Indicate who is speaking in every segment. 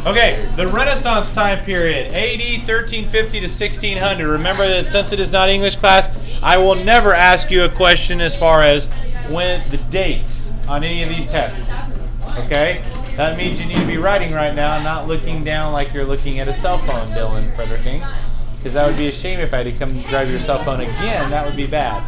Speaker 1: Okay, the Renaissance time period, AD 1350 to 1600. Remember that since it is not English class, I will never ask you a question as far as when the dates on any of these tests. Okay? That means you need to be writing right now, not looking down like you're looking at a cell phone, Dylan Frederick. Because that would be a shame if I had to come grab your cell phone again. That would be bad.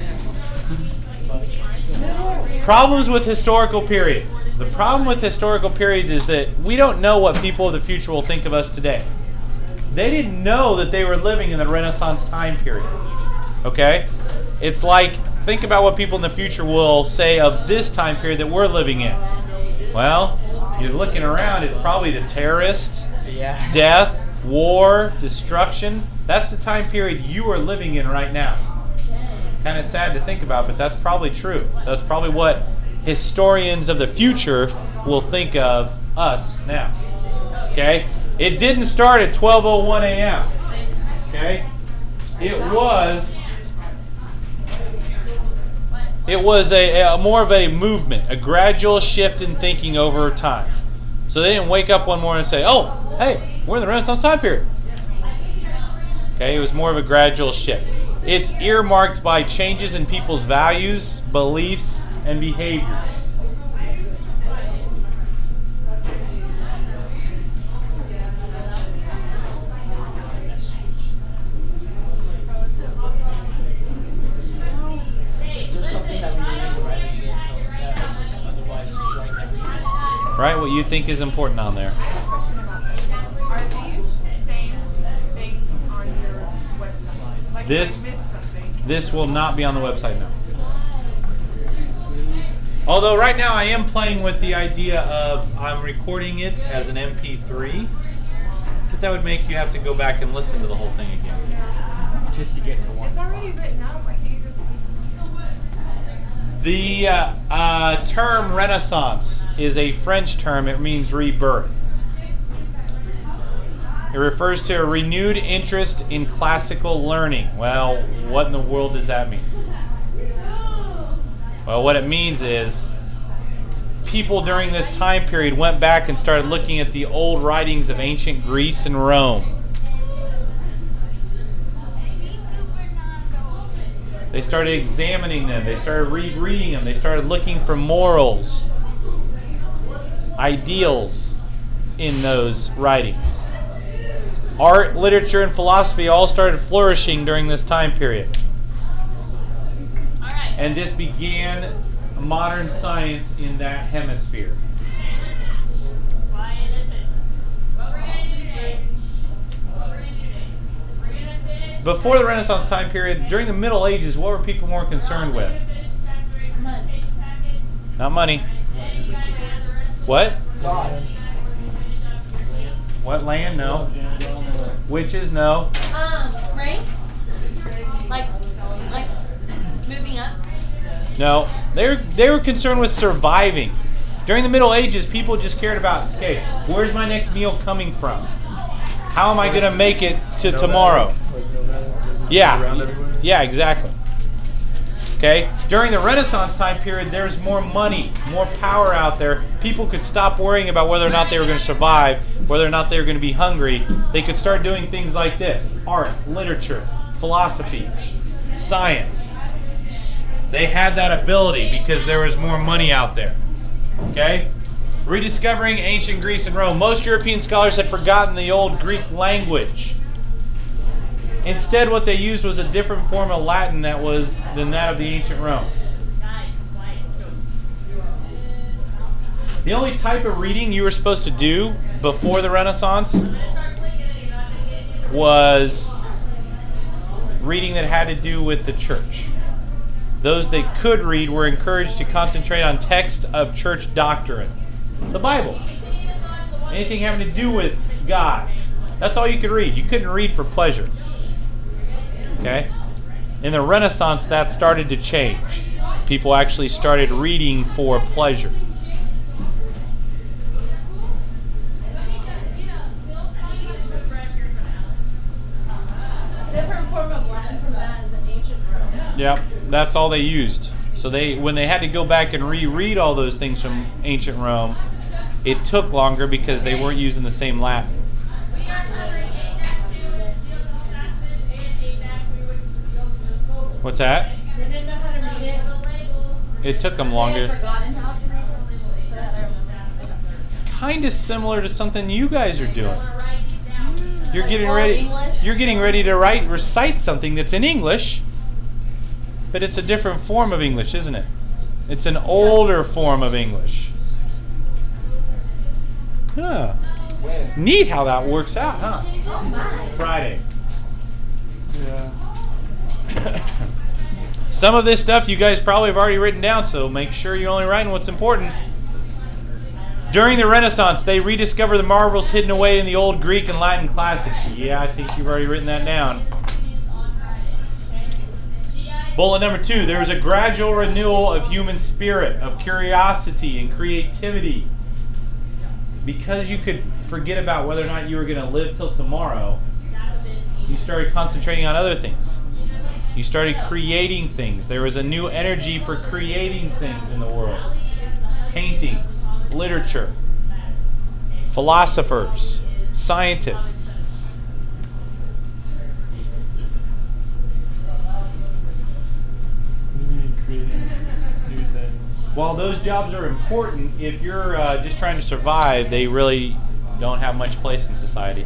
Speaker 1: Problems with historical periods. The problem with historical periods is that we don't know what people of the future will think of us today. They didn't know that they were living in the Renaissance time period. Okay? It's like, think about what people in the future will say of this time period that we're living in. Well, you're looking around, it's probably the terrorists, death, war, destruction. That's the time period you are living in right now. Kind of sad to think about, but that's probably true. That's probably what historians of the future will think of us now. Okay? It didn't start at 12:01 a.m. Okay? It was a more of a movement, a gradual shift in thinking over time. So they didn't wake up one morning and say, "Oh, hey, we're in the Renaissance time period." Okay, it was more of a gradual shift. It's earmarked by changes in people's values, beliefs, and behaviors. Right, what you think is important on there.
Speaker 2: Are these same things on your website? Like
Speaker 1: This will not be on the website now. Although right now I am playing with the idea of I'm recording it as an MP3, but that would make you have to go back and listen to the whole thing again.
Speaker 3: Just to get to one.
Speaker 2: It's already written out. Why can't you just
Speaker 1: The term Renaissance is a French term. It means rebirth. It refers to a renewed interest in classical learning. Well, what in the world does that mean? Well, what it means is people during this time period went back and started looking at the old writings of ancient Greece and Rome. They started examining them. They started rereading them. They started looking for morals, ideals in those writings. Art, literature, and philosophy all started flourishing during this time period. And this began modern science in that hemisphere. Before the Renaissance time period, during the Middle Ages, what were people more concerned with?
Speaker 4: Money.
Speaker 1: Not money. What?
Speaker 3: God.
Speaker 1: What? Land? No. Witches? No.
Speaker 4: Rank? Like moving up?
Speaker 1: No. They were concerned with surviving. During the Middle Ages, people just cared about, okay, where's my next meal coming from? How am I going to make it to tomorrow? Yeah, exactly. Okay? During the Renaissance time period, there's more money, more power out there. People could stop worrying about whether or not they were going to survive, whether or not they were going to be hungry. They could start doing things like this: art, literature, philosophy, science. They had that ability because there was more money out there. Okay? Rediscovering ancient Greece and Rome. Most European scholars had forgotten the old Greek language. Instead, what they used was a different form of Latin than that of the ancient Rome. The only type of reading you were supposed to do before the Renaissance was reading that had to do with the church. Those that could read were encouraged to concentrate on texts of church doctrine. The Bible. Anything having to do with God. That's all you could read. You couldn't read for pleasure. Okay? In the Renaissance, that started to change. People actually started reading for pleasure.
Speaker 4: Different form of Latin from that in the ancient Rome.
Speaker 1: Yep, that's all they used. So when they had to go back and reread all those things from ancient Rome, It took longer because they weren't using the same Latin. What's that?
Speaker 4: They didn't know how to read it.
Speaker 1: It took them
Speaker 4: They
Speaker 1: longer.
Speaker 4: had forgotten how to read it. So I remember.
Speaker 1: Kind of similar to something you guys are doing. You're
Speaker 4: Like
Speaker 1: getting
Speaker 4: old
Speaker 1: ready.
Speaker 4: English?
Speaker 1: You're getting ready to recite something that's in English, but it's a different form of English, isn't it? It's an older form of English. Huh. Neat how that works out, huh?
Speaker 4: Oh my.
Speaker 1: Friday.
Speaker 5: Yeah.
Speaker 1: Some of this stuff you guys probably have already written down, so make sure you're only writing what's important. During the Renaissance, they rediscovered the marvels hidden away in the old Greek and Latin classics. Yeah, I think you've already written that down. Bullet number 2, there was a gradual renewal of human spirit, of curiosity and creativity. Because you could forget about whether or not you were going to live till tomorrow, you started concentrating on other things. You started creating things. There was a new energy for creating things in the world. Paintings, literature, philosophers, scientists.
Speaker 5: Creating new things.
Speaker 1: While those jobs are important, if you're just trying to survive, they really don't have much place in society.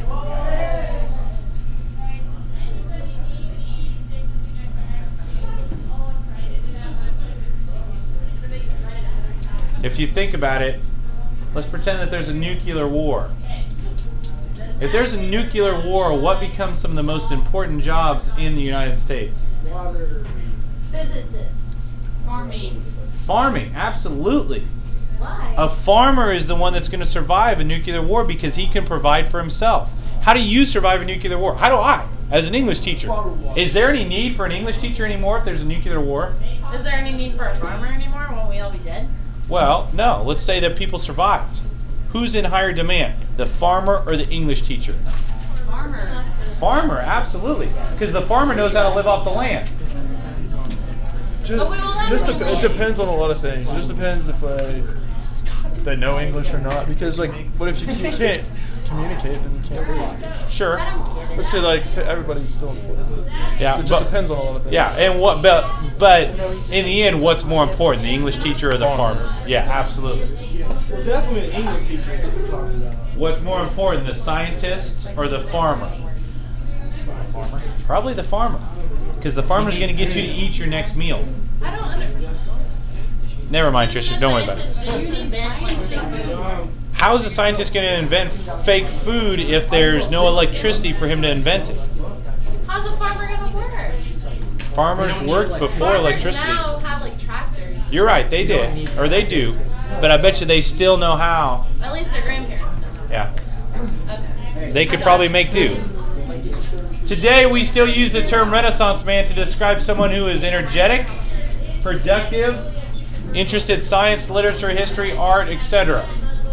Speaker 1: If you think about it, let's pretend that there's a nuclear war. If there's a nuclear war, what becomes some of the most important jobs in the United States?
Speaker 4: Physicist.
Speaker 2: Farming.
Speaker 1: Farming, absolutely.
Speaker 4: Why?
Speaker 1: A farmer is the one that's going to survive a nuclear war because he can provide for himself. How do you survive a nuclear war? How do I, as an English teacher? Is there any need for an English teacher anymore if there's a nuclear war?
Speaker 4: Is there any need for a farmer anymore? Won't we all be dead?
Speaker 1: Well, no. Let's say that people survived. Who's in higher demand, the farmer or the English teacher?
Speaker 4: Farmer.
Speaker 1: Farmer, absolutely. Because the farmer knows how to live off the land.
Speaker 4: But we won't have any
Speaker 5: It
Speaker 4: land.
Speaker 5: depends on a lot of things. It just depends if they know English or not. Because what if you can't communicate? Then you can't read.
Speaker 1: Sure.
Speaker 4: I don't get it.
Speaker 5: Let's say everybody's still important.
Speaker 1: Yeah.
Speaker 5: It just depends on a lot of things.
Speaker 1: Yeah, and but in the end, what's more important, the English teacher or the farmer? Yeah, absolutely.
Speaker 6: Well, definitely an English teacher is what we're talking about.
Speaker 1: What's more important, the scientist or the farmer? Probably the farmer, because the farmer's going to get you to eat your next meal.
Speaker 4: I don't understand.
Speaker 1: Never mind, Trisha. Don't worry about it.
Speaker 4: it.
Speaker 1: How is a scientist going to invent fake food if there's no electricity for him to invent it?
Speaker 4: How's a farmer gonna work?
Speaker 1: Farmers worked before electricity.
Speaker 4: Farmers now have like tractors.
Speaker 1: You're right, they did, or they do, but I bet you they still know how.
Speaker 4: At least their grandparents know.
Speaker 1: Yeah,
Speaker 4: Okay.
Speaker 1: they could probably make do. Today, we still use the term Renaissance man to describe someone who is energetic, productive, interested in science, literature, history, art, etc.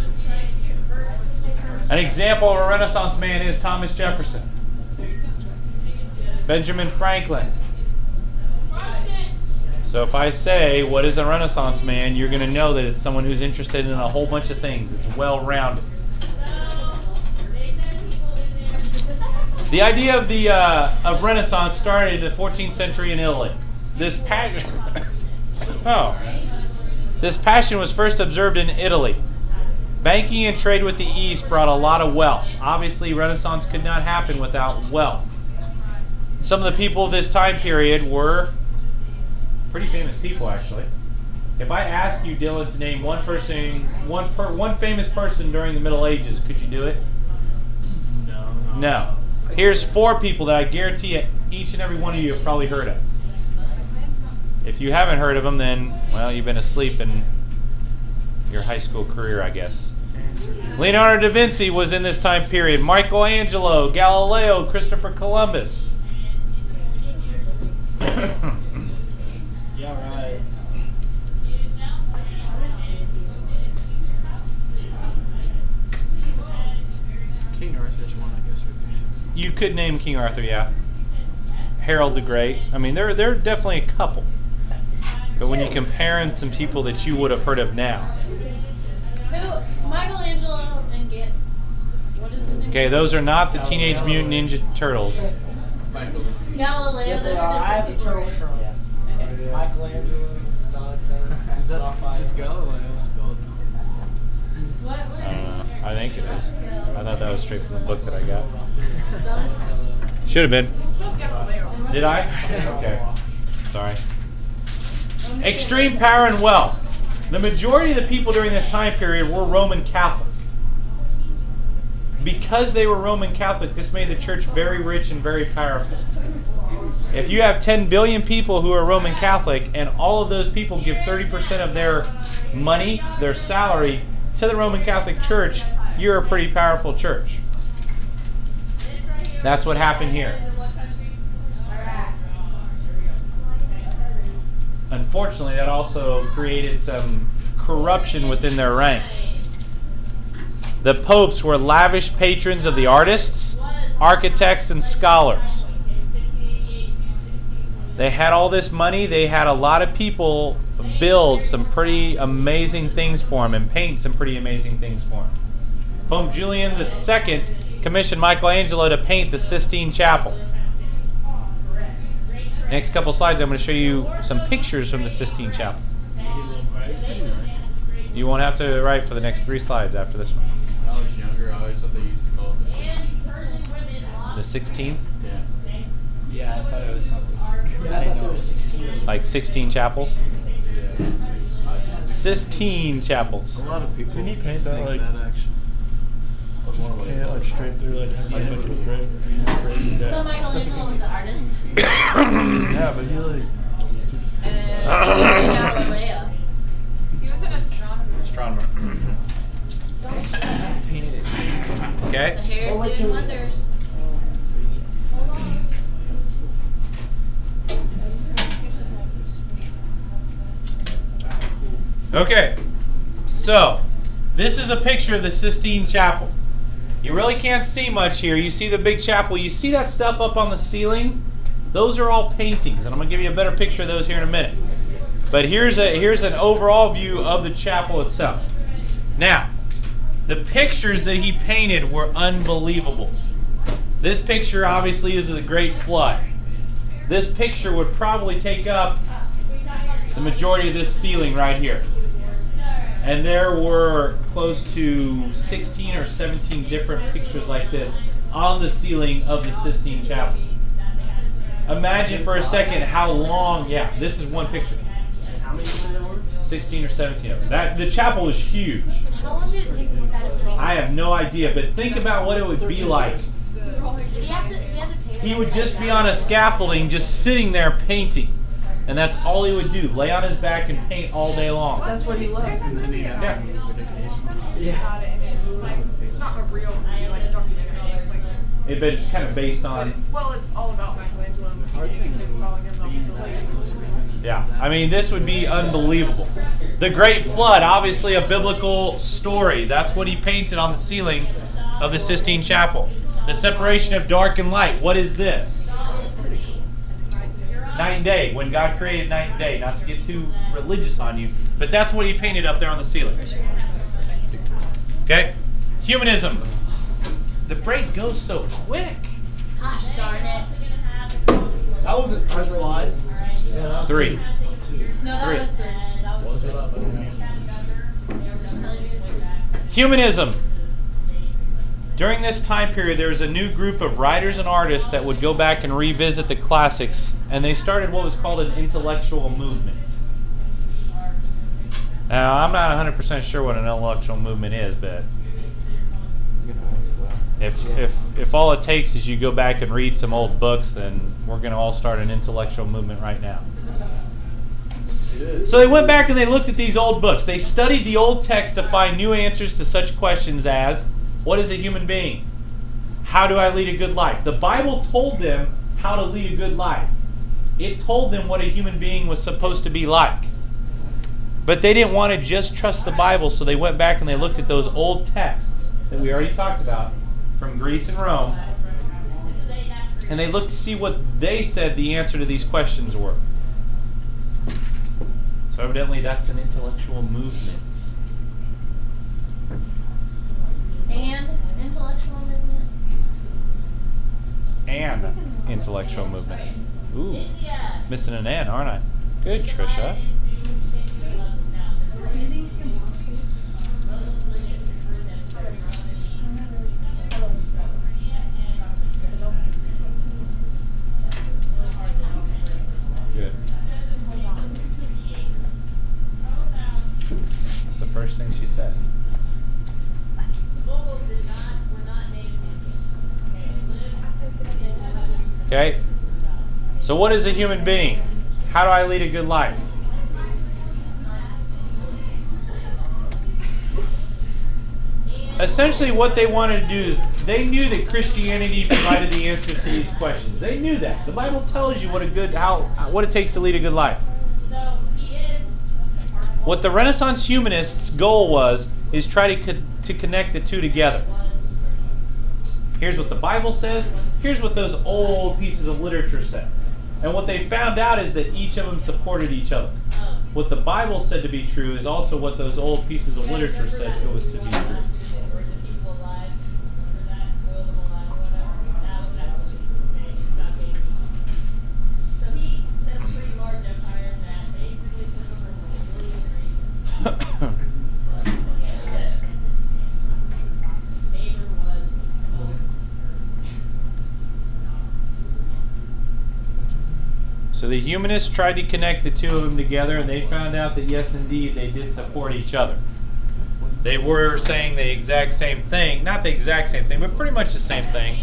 Speaker 1: An example of a Renaissance man is Thomas Jefferson, Benjamin Franklin. So if I say, what is a Renaissance man, you're going to know that it's someone who's interested in a whole bunch of things. It's well-rounded. The idea of Renaissance started in the 14th century in Italy. This passion was first observed in Italy. Banking and trade with the East brought a lot of wealth. Obviously, Renaissance could not happen without wealth. Some of the people of this time period were pretty famous people, actually. If I ask you, Dylan, to name one famous person during the Middle Ages, could you do it? No. Here's 4 people that I guarantee each and every one of you have probably heard of. If you haven't heard of them, then, well, you've been asleep in your high school career, I guess. Leonardo da Vinci was in this time period. Michelangelo, Galileo, Christopher Columbus.
Speaker 6: Yeah, right.
Speaker 3: King Arthur's one, I guess, would be.
Speaker 1: You could name King Arthur, yeah. Harold the Great. I mean, there are definitely a couple. But when you compare them to people that you would have heard of now.
Speaker 4: Who? My
Speaker 1: Okay, those are not the Teenage Mutant Ninja Turtles.
Speaker 4: Galileo.
Speaker 7: Yes, they are. I have the turtle shrine.
Speaker 4: Okay.
Speaker 7: Michelangelo, Donatello.
Speaker 3: Is that
Speaker 7: Raphael.
Speaker 3: is Galileo spelled?
Speaker 4: What?
Speaker 1: I think it is. I thought that was straight from the book that I got.
Speaker 4: Donatello.
Speaker 1: Should have been.
Speaker 2: Spoke Galileo.
Speaker 1: Did I? Okay. Sorry. Extreme power and wealth. The majority of the people during this time period were Roman Catholic. Because they were Roman Catholic, this made the church very rich and very powerful. If you have 10 billion people who are Roman Catholic and all of those people give 30% of their money, their salary, to the Roman Catholic Church, you're a pretty powerful church. That's what happened here. Unfortunately, that also created some corruption within their ranks. The popes were lavish patrons of the artists, architects, and scholars. They had all this money. They had a lot of people build some pretty amazing things for them and paint some pretty amazing things for them. Pope Julian II commissioned Michelangelo to paint the Sistine Chapel. Next couple slides, I'm going to show you some pictures from the Sistine Chapel.
Speaker 3: It's pretty nice.
Speaker 1: You won't have to write for the next 3 slides after this one.
Speaker 8: When I was younger, I always thought they used to call it the 16th.
Speaker 1: The 16th?
Speaker 8: Yeah.
Speaker 3: Yeah, I thought it was something. I didn't know it was system.
Speaker 1: Like 16 chapels?
Speaker 8: Yeah.
Speaker 1: Sistine Chapels.
Speaker 3: A lot of people
Speaker 5: Didn't he paint that,
Speaker 3: think
Speaker 5: like-
Speaker 3: that actually.
Speaker 5: Yeah, like straight through, like a brick.
Speaker 4: So Michelangelo was the artist.
Speaker 5: Yeah, but he like.
Speaker 4: And Galileo.
Speaker 2: He was an astronomer.
Speaker 1: Astronomer.
Speaker 3: Painted it.
Speaker 4: The
Speaker 1: Okay?
Speaker 4: hair's doing wonders.
Speaker 1: Okay. So, this is a picture of the Sistine Chapel. You really can't see much here. You see the big chapel. You see that stuff up on the ceiling? Those are all paintings, and I'm going to give you a better picture of those here in a minute. But here's an overall view of the chapel itself. Now, the pictures that he painted were unbelievable. This picture obviously is of the Great Flood. This picture would probably take up the majority of this ceiling right here. And there were close to 16 or 17 different pictures like this on the ceiling of the Sistine Chapel. Imagine for a second how long, yeah, this is one picture.
Speaker 7: How many were there?
Speaker 1: 16 or 17 of them. The chapel is huge.
Speaker 4: How long did it take this guy to paint?
Speaker 1: I have no idea, but think about what it would be like.
Speaker 4: Did he have to pay?
Speaker 1: He would just be on a scaffolding, just sitting there painting. And that's all he would do, lay on his back and paint all day long.
Speaker 7: That's what he loves.
Speaker 3: And then he had
Speaker 1: Yeah.
Speaker 3: to move it occasionally.
Speaker 7: Yeah.
Speaker 2: And it's like, it's not a real, like, documentary. It's like,
Speaker 1: But it's kind of based
Speaker 2: but
Speaker 1: on...
Speaker 2: well, it's all about Michelangelo and
Speaker 3: Hard thing
Speaker 2: his falling in love with the lady.
Speaker 1: Yeah, I mean, this would be unbelievable. The Great Flood, obviously a biblical story. That's what he painted on the ceiling of the Sistine Chapel. The separation of dark and light. What is this? Night and day. When God created night and day. Not to get too religious on you, but that's what he painted up there on the ceiling. Okay? Humanism. The break goes so quick.
Speaker 4: Gosh darn it.
Speaker 6: That wasn't 2 slides.
Speaker 7: Yeah, that was
Speaker 1: 3.
Speaker 4: No, that
Speaker 1: Three.
Speaker 4: was the.
Speaker 6: Was it?
Speaker 1: Humanism. During this time period, there was a new group of writers and artists that would go back and revisit the classics, and they started what was called an intellectual movement. Now, I'm not 100% sure what an intellectual movement is, but if all it takes is you go back and read some old books, then we're going to all start an intellectual movement right now. So they went back and they looked at these old books. They studied the old text to find new answers to such questions as, what is a human being? How do I lead a good life? The Bible told them how to lead a good life. It told them what a human being was supposed to be like. But they didn't want to just trust the Bible, so they went back and they looked at those old texts that we already talked about from Greece and Rome. And they looked to see what they said the answer to these questions were. So evidently that's an intellectual movement.
Speaker 4: And intellectual movement.
Speaker 1: intellectual movement? Ooh, missing an N, aren't I? Good, Trisha. Good. That's the first thing she said. Okay? So what is a human being? How do I lead a good life? Essentially what they wanted to do is they knew that Christianity provided the answers to these questions. They knew that. The Bible tells you what it takes to lead a good life. What the Renaissance humanists' goal was is try to connect the two together. Here's what the Bible says. Here's what those old pieces of literature said. And what they found out is that each of them supported each other. What the Bible said to be true is also what those old pieces of literature said it was to be true. So the humanists tried to connect the two of them together, and they found out that yes, indeed, they did support each other. They were saying the exact same thing, not the exact same thing, but pretty much the same thing.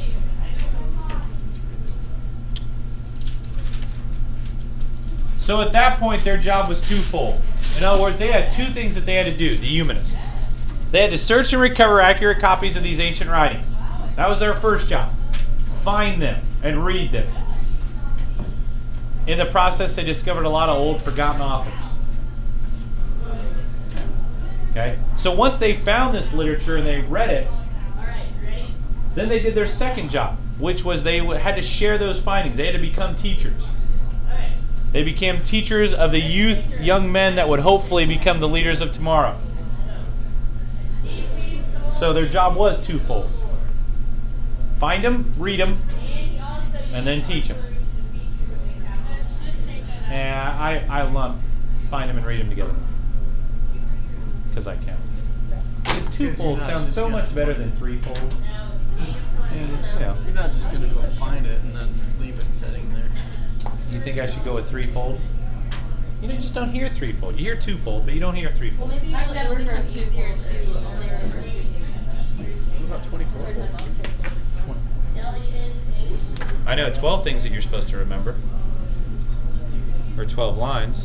Speaker 1: So at that point, their job was twofold. In other words, they had two things that they had to do, the humanists. They had to search and recover accurate copies of these ancient writings. That was their first job. Find them and read them. In the process, they discovered a lot of old, forgotten authors. Okay? So once they found this literature and they read it, then they did their second job, which was they had to share those findings. They had to become teachers. They became teachers of the young men that would hopefully become the leaders of tomorrow. So their job was twofold. Find them, read them, and then teach them. And I lump find them and read them together. Because I can. Because twofold sounds so much better than threefold. And, you know.
Speaker 3: You're not just going to go find it and then leave it sitting there.
Speaker 1: You think I should go with threefold? You just don't hear threefold. You hear twofold, but you don't hear threefold.
Speaker 4: Maybe I've never heard two here to only remember two
Speaker 3: What about 24-fold?
Speaker 1: I know 12 things that you're supposed to remember. Or 12 lines.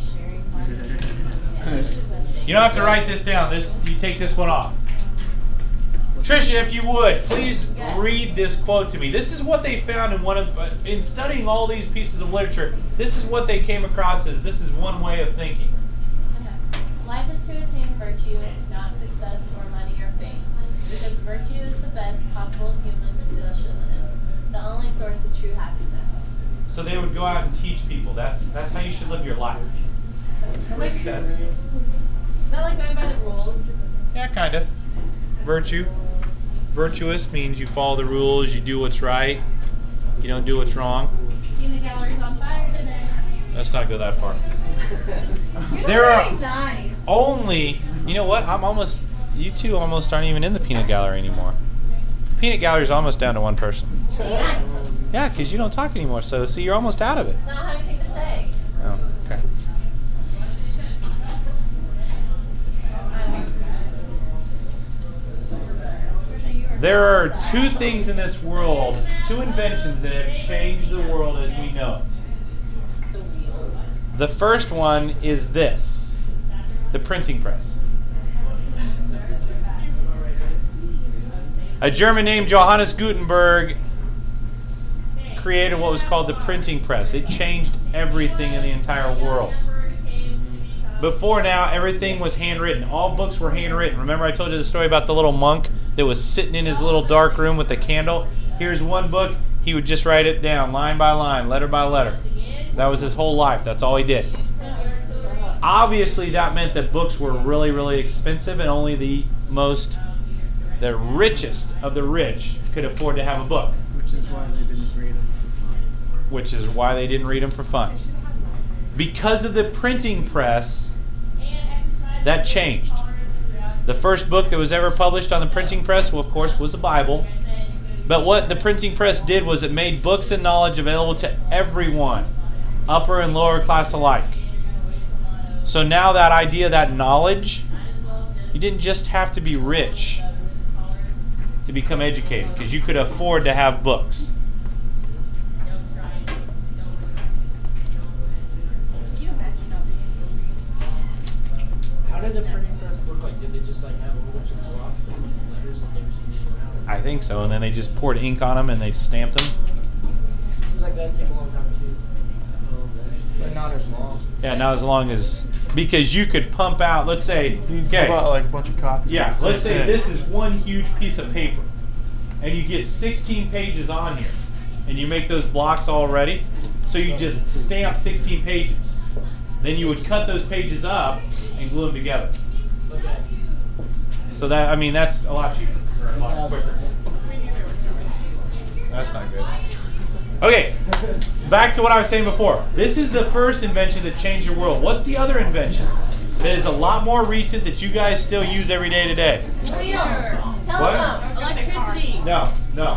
Speaker 1: You don't have to write this down. You take this one off. Trisha, if you would, please read this quote to me. This is what they found in studying all these pieces of literature. This is what they came across as this is one way of thinking.
Speaker 4: Life is to attain virtue, not success or money or fame, because virtue is the best possible human condition and the only source of true happiness.
Speaker 1: So they would go out and teach people. That's how you should live your life. That makes sense.
Speaker 4: Is that like going by the rules?
Speaker 1: Yeah, kind of. Virtue. Virtuous means you follow the rules, you do what's right, you don't do what's wrong.
Speaker 4: Peanut gallery's on fire today.
Speaker 1: Let's not go that far. There are only, you know what? You two almost aren't even in the peanut gallery anymore. Peanut gallery's almost down to one person. Yeah, because you don't talk anymore, so see, you're almost out of it.
Speaker 4: I don't have anything to say.
Speaker 1: Oh, okay. There are two things in this world, two inventions that have changed the world as we know it. The first one is this, the printing press. A German named Johannes Gutenberg created what was called the printing press. It changed everything in the entire world. Before now, everything was handwritten. All books were handwritten. Remember I told you the story about the little monk that was sitting in his little dark room with a candle? Here's one book. He would just write it down, line by line, letter by letter. That was his whole life. That's all he did. Obviously, that meant that books were really, really expensive, and only the richest of the rich could afford to have a book.
Speaker 3: Which is why they didn't read them for fun.
Speaker 1: which is why they didn't read them for fun. Because of the printing press, that changed. The first book that was ever published on the printing press, well, of course, was the Bible. But what the printing press did was it made books and knowledge available to everyone, upper and lower class alike. So now that idea, that knowledge, you didn't just have to be rich to become educated, because you could afford to have books.
Speaker 7: How did the printing press work? Like, did they just like have a whole bunch of blocks and letters that they were just moving around?
Speaker 1: I think so, and then they just poured ink on them and they stamped them.
Speaker 7: Seems like that took a long time too. But not as long.
Speaker 1: Yeah, not as long as, because you could pump out, let's say, okay,
Speaker 5: About like a bunch of copies.
Speaker 1: yeah,
Speaker 5: of the
Speaker 1: let's
Speaker 5: same
Speaker 1: say
Speaker 5: thing.
Speaker 1: this is one huge piece of paper, and you get 16 pages on here, and you make those blocks all ready, so you just stamp 16 pages. Then you would cut those pages up and glue them together.
Speaker 7: Okay.
Speaker 1: So that, I mean, that's a lot cheaper, or a lot quicker. That's not good. Okay, back to what I was saying before. This is the first invention that changed your world. What's the other invention that is a lot more recent that you guys still use every day today?
Speaker 4: Telephone. Electricity.
Speaker 1: No.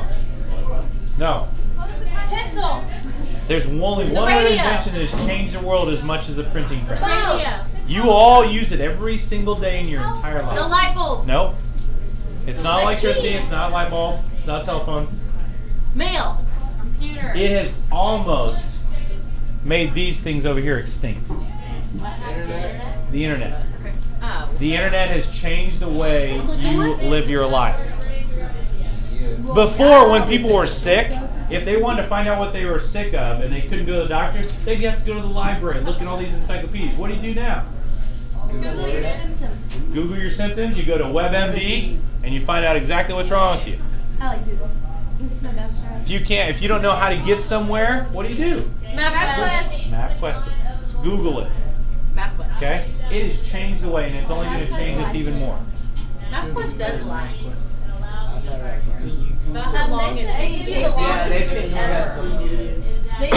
Speaker 4: Pencil.
Speaker 1: There's only
Speaker 4: The
Speaker 1: one other
Speaker 4: radio.
Speaker 1: invention that has changed the world as much as the printing press.
Speaker 4: Radio.
Speaker 1: You all use it every single day in your entire life.
Speaker 4: The light bulb.
Speaker 1: Nope. It's not
Speaker 4: The
Speaker 1: electricity,
Speaker 4: key.
Speaker 1: it's not a light bulb, it's not a telephone.
Speaker 4: Mail. Computer.
Speaker 1: It has almost made these things over here extinct. The internet.
Speaker 4: Oh.
Speaker 1: The internet has changed the way you live your life. Before, when people were sick, if they wanted to find out what they were sick of and they couldn't go to the doctor, they'd have to go to the library and look at all these encyclopedias. What do you do now?
Speaker 4: Google your symptoms.
Speaker 1: Google your symptoms, you go to WebMD, and you find out exactly what's wrong with you.
Speaker 4: I like Google. It's my best friend.
Speaker 1: If you don't know how to get somewhere, what do?
Speaker 4: MapQuest.
Speaker 1: MapQuest. Google it.
Speaker 4: MapQuest.
Speaker 1: Okay? It has changed the way, and it's only going to change us even more.
Speaker 4: MapQuest does lie.
Speaker 7: I've never.
Speaker 4: About how long it takes to the
Speaker 6: Yeah,
Speaker 4: longest
Speaker 6: they say you got
Speaker 4: ever.
Speaker 6: some.
Speaker 4: They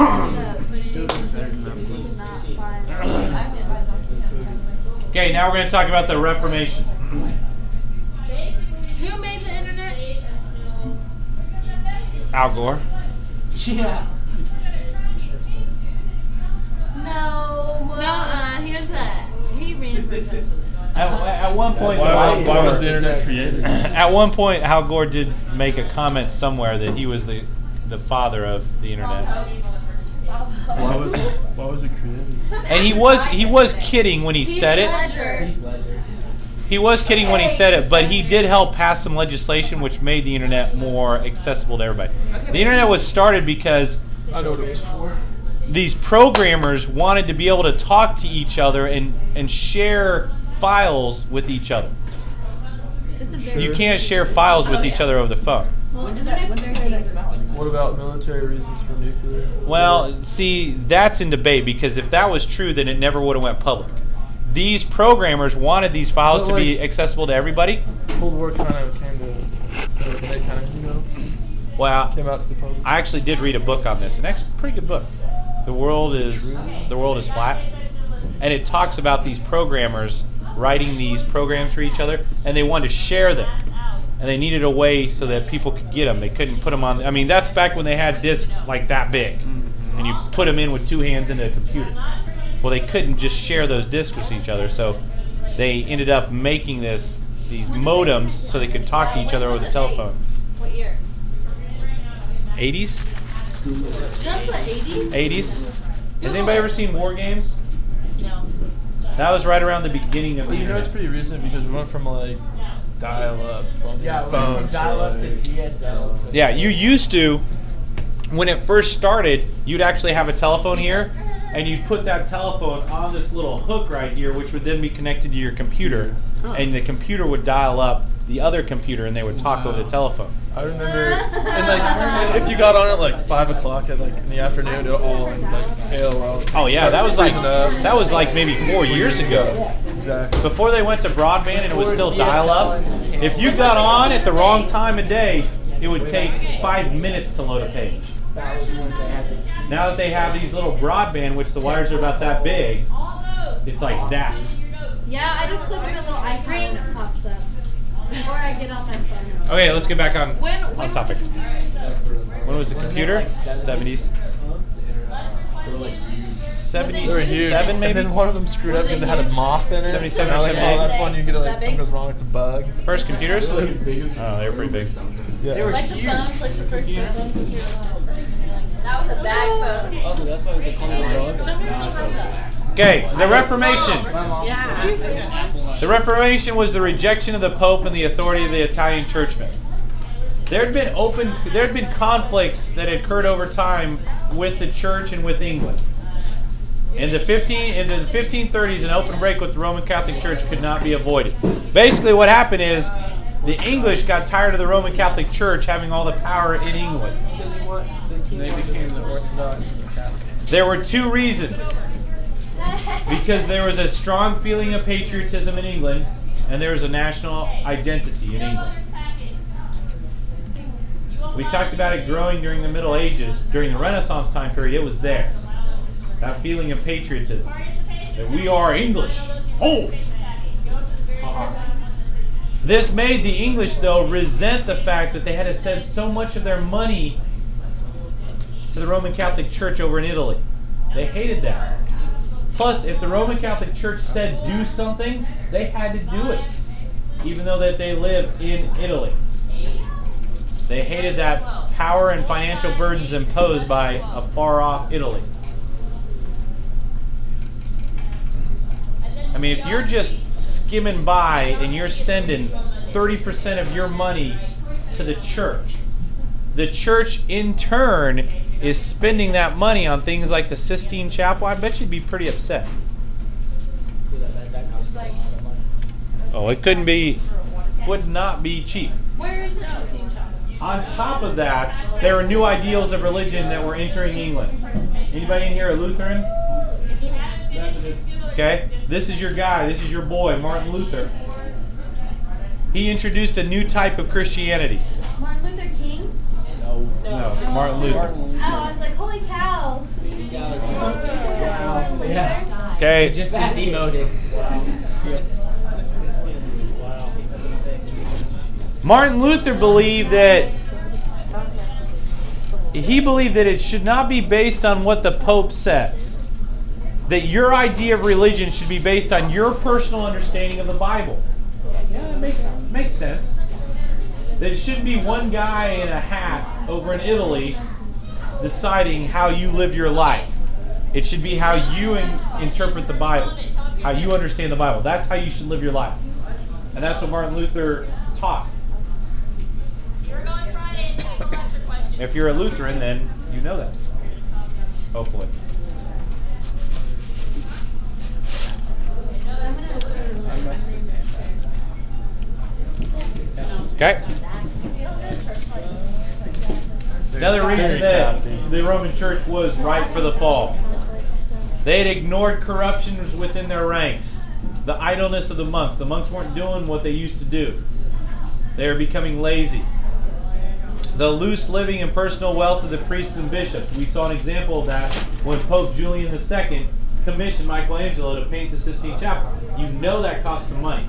Speaker 1: Okay, now we're going to talk about the Reformation.
Speaker 4: Who made the internet?
Speaker 1: Al Gore.
Speaker 7: Yeah.
Speaker 4: No. Here's that. He ran for president.
Speaker 1: At one point,
Speaker 5: Why was the internet created?
Speaker 1: At one point, Al Gore did make a comment somewhere that he was the father of the internet,
Speaker 5: Why was it created?
Speaker 1: and he was kidding when he said it.
Speaker 4: Ledger.
Speaker 1: He was kidding when he said it, but he did help pass some legislation which made the internet more accessible to everybody. The internet was started because
Speaker 5: I know what it was for.
Speaker 1: these programmers wanted to be able to talk to each other and share files with each other. You can't share files with each other over the phone.
Speaker 5: What about military reasons for nuclear?
Speaker 1: Well, see, that's in debate, because if that was true, then it never would have went public. These programmers wanted these files
Speaker 5: But
Speaker 1: to be
Speaker 5: like-
Speaker 1: accessible to everybody.
Speaker 5: Cold War kind of came to, they kind of,
Speaker 1: Well,
Speaker 5: came out to the public.
Speaker 1: I actually did read a book on this, and it's a pretty good book. The world is flat, and it talks about these programmers writing these programs for each other, and they wanted to share them, and they needed a way so that people could get them. They couldn't put them on. I mean, that's back when they had discs like that big, and you put them in with two hands into a computer. Well, they couldn't just share those discs with each other, so they ended up making these modems so they could talk to each other over the telephone.
Speaker 4: What year?
Speaker 1: 80s?
Speaker 4: Just the 80s?
Speaker 1: 80s? Has anybody ever seen War Games?
Speaker 4: No.
Speaker 1: That was right around the beginning of the
Speaker 5: But you know it's
Speaker 1: internet.
Speaker 5: pretty recent because we went from like dial-up
Speaker 7: Yeah,
Speaker 5: phone
Speaker 7: from dial-up to DSL. To
Speaker 1: Yeah, you used to, when it first started, you'd actually have a telephone here, and you'd put that telephone on this little hook right here, which would then be connected to your computer, and the computer would dial up the other computer, and they would talk over the telephone.
Speaker 5: I remember, and like if you got on at like 5 o'clock at like in the afternoon, it all like AOL.
Speaker 1: Oh yeah, that was like maybe 4 years ago.
Speaker 5: Exactly.
Speaker 1: Before they went to broadband and it was still dial up. If you got on at the wrong time of day, it would take 5 minutes to load a page.
Speaker 7: That was when they had the.
Speaker 1: Now that they have these little broadband, which the wires are about that big, it's like that.
Speaker 2: Yeah, I just click on a little icon and it pops up. Or I get on my phone.
Speaker 1: Okay, let's get back on
Speaker 2: When
Speaker 1: topic. When was the computer?
Speaker 3: Like
Speaker 1: 70s.
Speaker 3: They were like huge.
Speaker 1: 77
Speaker 5: They were huge.
Speaker 1: maybe?
Speaker 5: And then one of them screwed up because it had a moth in it.
Speaker 1: 77
Speaker 5: And I was like,
Speaker 1: 78.
Speaker 5: oh, that's one you get like,
Speaker 2: That big?
Speaker 5: something goes wrong, it's a bug.
Speaker 1: First computers?
Speaker 8: They're like as big as
Speaker 1: Oh, they were pretty big.
Speaker 5: Yeah.
Speaker 4: Like the phones, like the first phone computer. That was a bag phone.
Speaker 3: Also, that's why they call me bug.
Speaker 4: Somebody still has that.
Speaker 1: Okay, the Reformation.
Speaker 4: Yeah.
Speaker 1: The Reformation was the rejection of the Pope and the authority of the Italian churchmen. There had been conflicts that had occurred over time with the church and with England. In the 1530s, an open break with the Roman Catholic Church could not be avoided. Basically, what happened is the English got tired of the Roman Catholic Church having all the power in England.
Speaker 3: They became the Orthodox and the Catholic.
Speaker 1: There were two reasons. Because there was a strong feeling of patriotism in England, and there was a national identity in England. We talked about it growing during the Middle Ages. During the Renaissance time period, it was there. That feeling of patriotism. That we are English. Oh! This made the English, though, resent the fact that they had to send so much of their money to the Roman Catholic Church over in Italy. They hated that. Plus, if the Roman Catholic Church said do something, they had to do it, even though that they lived in Italy. They hated that power and financial burdens imposed by a far-off Italy. I mean, if you're just skimming by and you're sending 30% of your money to the church in turn is spending that money on things like the Sistine Chapel, I bet you'd be pretty upset.
Speaker 7: That costs a lot of money.
Speaker 1: Oh, would not be cheap.
Speaker 4: Where is the Sistine Chapel?
Speaker 1: On top of that, there were new ideals of religion that were entering England. Anybody in here a Lutheran? Okay, this is your guy, this is your boy, Martin Luther. He introduced a new type of Christianity.
Speaker 2: Martin Luther King?
Speaker 1: No, Martin Luther.
Speaker 2: Oh, I was like, holy cow.
Speaker 7: Yeah.
Speaker 1: Okay,
Speaker 7: Just got demoted.
Speaker 1: Martin Luther believed that it should not be based on what the Pope says. That your idea of religion should be based on your personal understanding of the Bible. Yeah, that makes sense. That it shouldn't be one guy in a hat over in Italy deciding how you live your life. It should be how you interpret the Bible, how you understand the Bible. That's how you should live your life. And that's what Martin Luther taught. If you're a Lutheran, then you know that. Hopefully. Okay. Another reason that the Roman Church was ripe for the fall. They had ignored corruptions within their ranks. The idleness of the monks. The monks weren't doing what they used to do. They were becoming lazy. The loose living and personal wealth of the priests and bishops. We saw an example of that when Pope Julian II commissioned Michelangelo to paint the Sistine Chapel. You know that cost some money.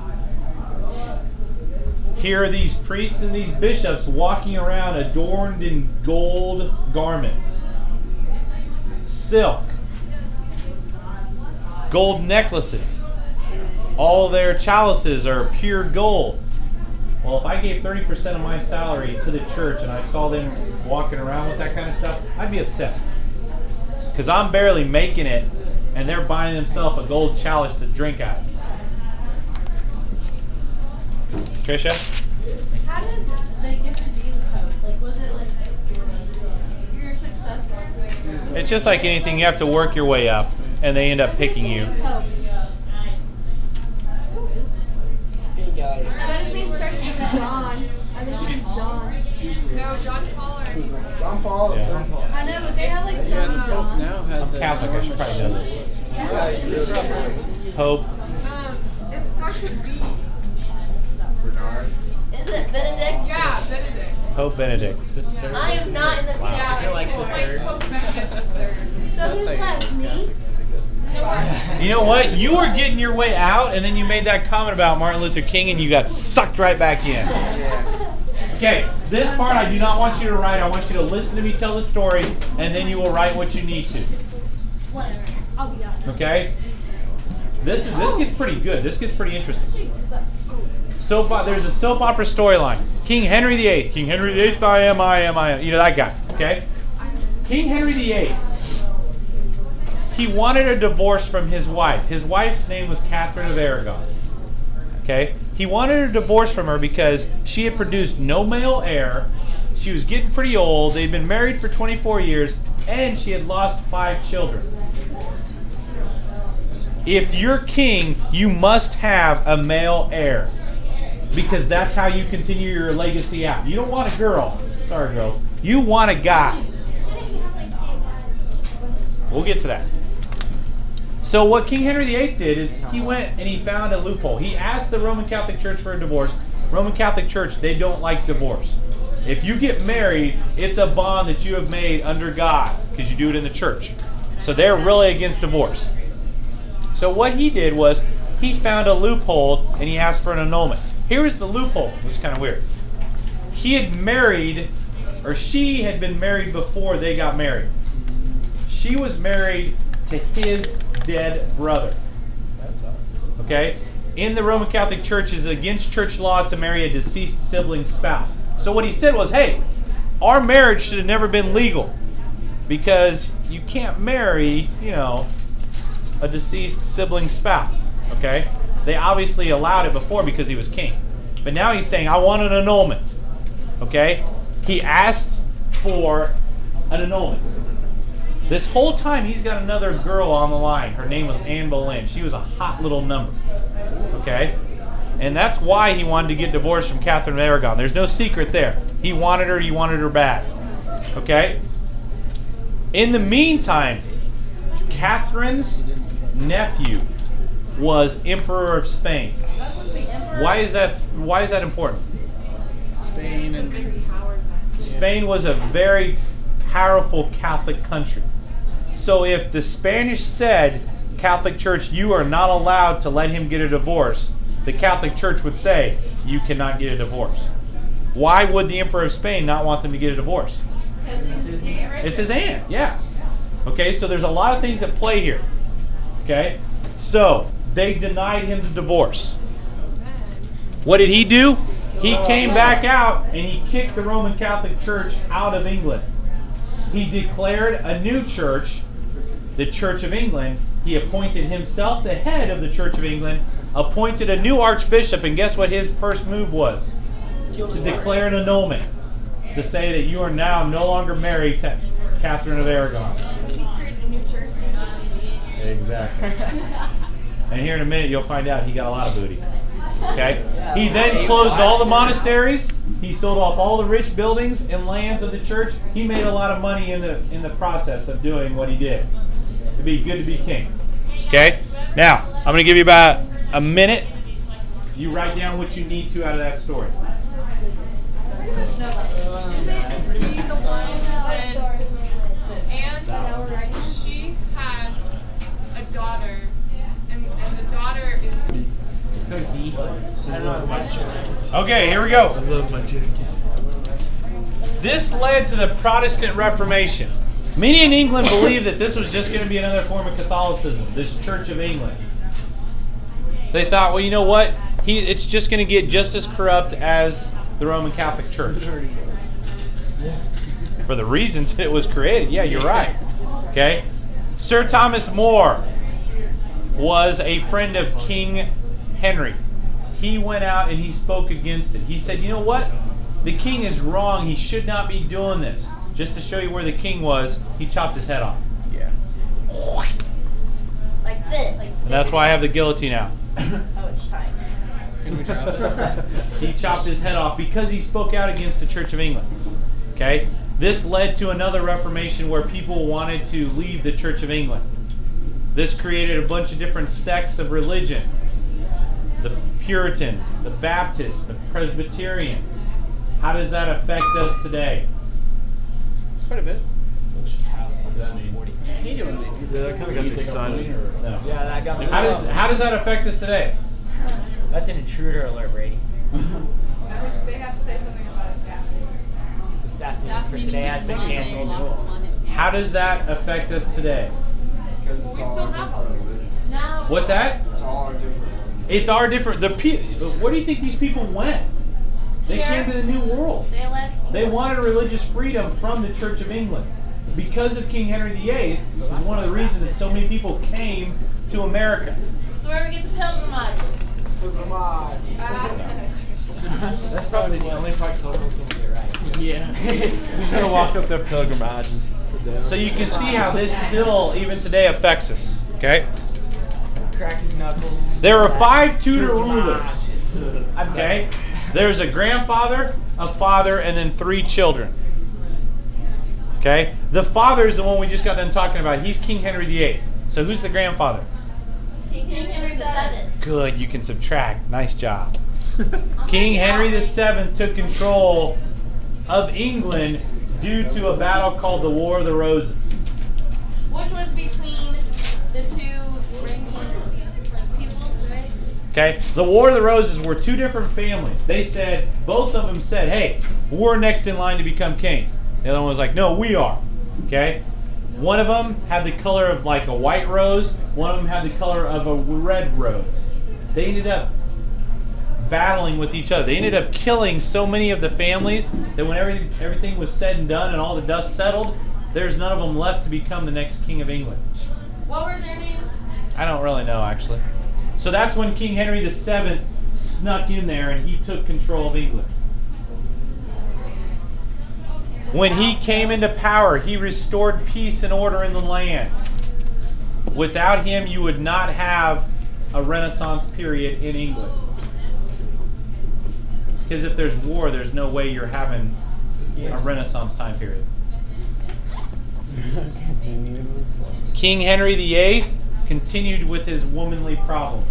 Speaker 1: Here are these priests and these bishops walking around adorned in gold garments, silk, gold necklaces. All their chalices are pure gold. Well, if I gave 30% of my salary to the church and I saw them walking around with that kind of stuff, I'd be upset. Because I'm barely making it, and they're buying themselves a gold chalice to drink out of. Trisha?
Speaker 4: How did they get to be the Pope? Like, was it like you're successful?
Speaker 1: It's just like anything, you have to work your way up, and they end up picking you.
Speaker 2: I bet his name starts with John. I bet it's John. No, John Paul or
Speaker 7: John Paul.
Speaker 1: Yeah.
Speaker 7: John Paul.
Speaker 2: I know, but they have like so
Speaker 3: Yeah,
Speaker 2: many
Speaker 3: the Pope
Speaker 2: Johns.
Speaker 3: now has
Speaker 1: I'm Catholic, I should probably know this.
Speaker 3: Yeah, you really
Speaker 1: Pope.
Speaker 2: It starts with B.
Speaker 4: Is it Benedict?
Speaker 2: Yeah, Benedict.
Speaker 1: Pope Benedict.
Speaker 4: I am not in the
Speaker 7: Is it like
Speaker 2: So who's left? Me?
Speaker 1: You know what? You were getting your way out, and then you made that comment about Martin Luther King, and you got sucked right back in. Okay, this part I do not want you to write. I want you to listen to me tell the story, and then you will write what you need to.
Speaker 2: Whatever. I'll be honest.
Speaker 1: Okay? This gets pretty good. This gets pretty interesting. There's a soap opera storyline. King Henry VIII. King Henry VIII, I am. You know that guy, okay? King Henry VIII, he wanted a divorce from his wife. His wife's name was Catherine of Aragon. Okay? He wanted a divorce from her because she had produced no male heir. She was getting pretty old. They'd been married for 24 years, and she had lost 5 children. If you're king, you must have a male heir, because that's how you continue your legacy out. You don't want a girl. Sorry, girls. You want a guy. We'll get to that. So what King Henry VIII did is he went and he found a loophole. He asked the Roman Catholic Church for a divorce. Roman Catholic Church, they don't like divorce. If you get married, it's a bond that you have made under God, because you do it in the church. So they're really against divorce. So what he did was he found a loophole and he asked for an annulment. Here is the loophole. This is kind of weird. He had married, or she had been married before they got married. She was married to his dead brother.
Speaker 5: That's odd.
Speaker 1: Okay? In the Roman Catholic Church, it's against church law to marry a deceased sibling spouse. So what he said was, hey, our marriage should have never been legal, because you can't marry, a deceased sibling spouse. Okay? They obviously allowed it before because he was king. But now he's saying, I want an annulment. Okay? He asked for an annulment. This whole time he's got another girl on the line. Her name was Anne Boleyn. She was a hot little number. Okay? And that's why he wanted to get divorced from Catherine of Aragon. There's no secret there. He wanted her bad. Okay? In the meantime, Catherine's nephew was Emperor of Spain. Why is that important? Spain was a very powerful Catholic country. So if the Spanish said, Catholic Church, you are not allowed to let him get a divorce, the Catholic Church would say, you cannot get a divorce. Why would the Emperor of Spain not want them to get a divorce? It's his aunt, yeah. Okay, so there's a lot of things at play here. Okay, so they denied him the divorce. What did he do? He came back out and he kicked the Roman Catholic Church out of England. He declared a new church, the Church of England. He appointed himself the head of the Church of England, appointed a new archbishop, and guess what his first move was? To declare an annulment. To say that you are now no longer married to Catherine of Aragon.
Speaker 2: So he created a new church.
Speaker 1: Exactly. And here in a minute you'll find out he got a lot of booty. Okay? He then closed all the monasteries. He sold off all the rich buildings and lands of the church. He made a lot of money in the process of doing what he did. It'd be good to be king. Okay? Now, I'm going to give you about a minute. You write down what you need to out of that story.
Speaker 9: And she had a daughter, and the daughter is...
Speaker 1: Okay, here we go.
Speaker 5: I love my jerky.
Speaker 1: This led to the Protestant Reformation. Many in England believed that this was just going to be another form of Catholicism, this Church of England. They thought, well, you know what? It's just going to get just as corrupt as the Roman Catholic Church. For the reasons it was created. Yeah, you're right. Okay? Sir Thomas More was a friend of King Henry. He went out and he spoke against it. He said, you know what? The king is wrong. He should not be doing this. Just to show you where the king was, he chopped his head off.
Speaker 5: Yeah.
Speaker 2: Like this.
Speaker 1: And that's why I have the guillotine out.
Speaker 2: Oh, it's time.
Speaker 3: Can we drop it?
Speaker 1: He chopped his head off because he spoke out against the Church of England. Okay? This led to another Reformation where people wanted to leave the Church of England. This created a bunch of different sects of religion. The Puritans, the Baptists, the Presbyterians. How does that affect us today?
Speaker 3: Quite a bit.
Speaker 7: which have
Speaker 8: What does that mean?
Speaker 7: 40.
Speaker 5: Yeah, that kind of got me excited.
Speaker 1: No.
Speaker 7: Yeah, that got me.
Speaker 1: How does that affect us today?
Speaker 7: That's an intruder alert, Brady.
Speaker 9: They have to say something about a staff meeting.
Speaker 7: The staff meeting for today has been canceled.
Speaker 1: How does that affect us today?
Speaker 6: Because
Speaker 9: We
Speaker 6: it's all
Speaker 9: still have
Speaker 6: different.
Speaker 9: one.
Speaker 4: Now,
Speaker 1: What's that?
Speaker 6: It's all different.
Speaker 1: It's our different. Where do you think these people went? They
Speaker 4: Here.
Speaker 1: came to the New World.
Speaker 4: they left.
Speaker 1: They wanted religious freedom from the Church of England. Because of King Henry VIII is one of the reasons that so many people came to America.
Speaker 4: So where we get the pilgrimages.
Speaker 7: That's probably the only part Soul's gonna get right.
Speaker 5: Yeah. He's gonna walk up their pilgrimage and sit down.
Speaker 1: So you can see how this still, even today, affects us. Okay?
Speaker 7: Crack his knuckles.
Speaker 1: There are 5 Tudor rulers.
Speaker 7: I've
Speaker 1: Okay? There's a grandfather, a father, and then 3 children. Okay? The father is the one we just got done talking about. He's King Henry VIII. So who's the grandfather?
Speaker 4: King Henry VII.
Speaker 1: Good, you can subtract. Nice job. King Henry VII took control of England due to a battle called the War of the Roses.
Speaker 4: Which was between the two ranking peoples, right?
Speaker 1: Okay? The War of the Roses were 2 different families. They said, both of them said, hey, we're next in line to become king. The other one was like, no, we are. Okay? One of them had the color of like a white rose. One of them had the color of a red rose. They ended up battling with each other. They ended up killing so many of the families that when everything was said and done and all the dust settled, there's none of them left to become the next king of England.
Speaker 4: What were their names?
Speaker 1: I don't really know, actually. So that's when King Henry VII snuck in there and he took control of England. When he came into power, he restored peace and order in the land. Without him, you would not have a Renaissance period in England. Because if there's war, there's no way you're having a Renaissance time period. King Henry VIII continued with his womanly problems.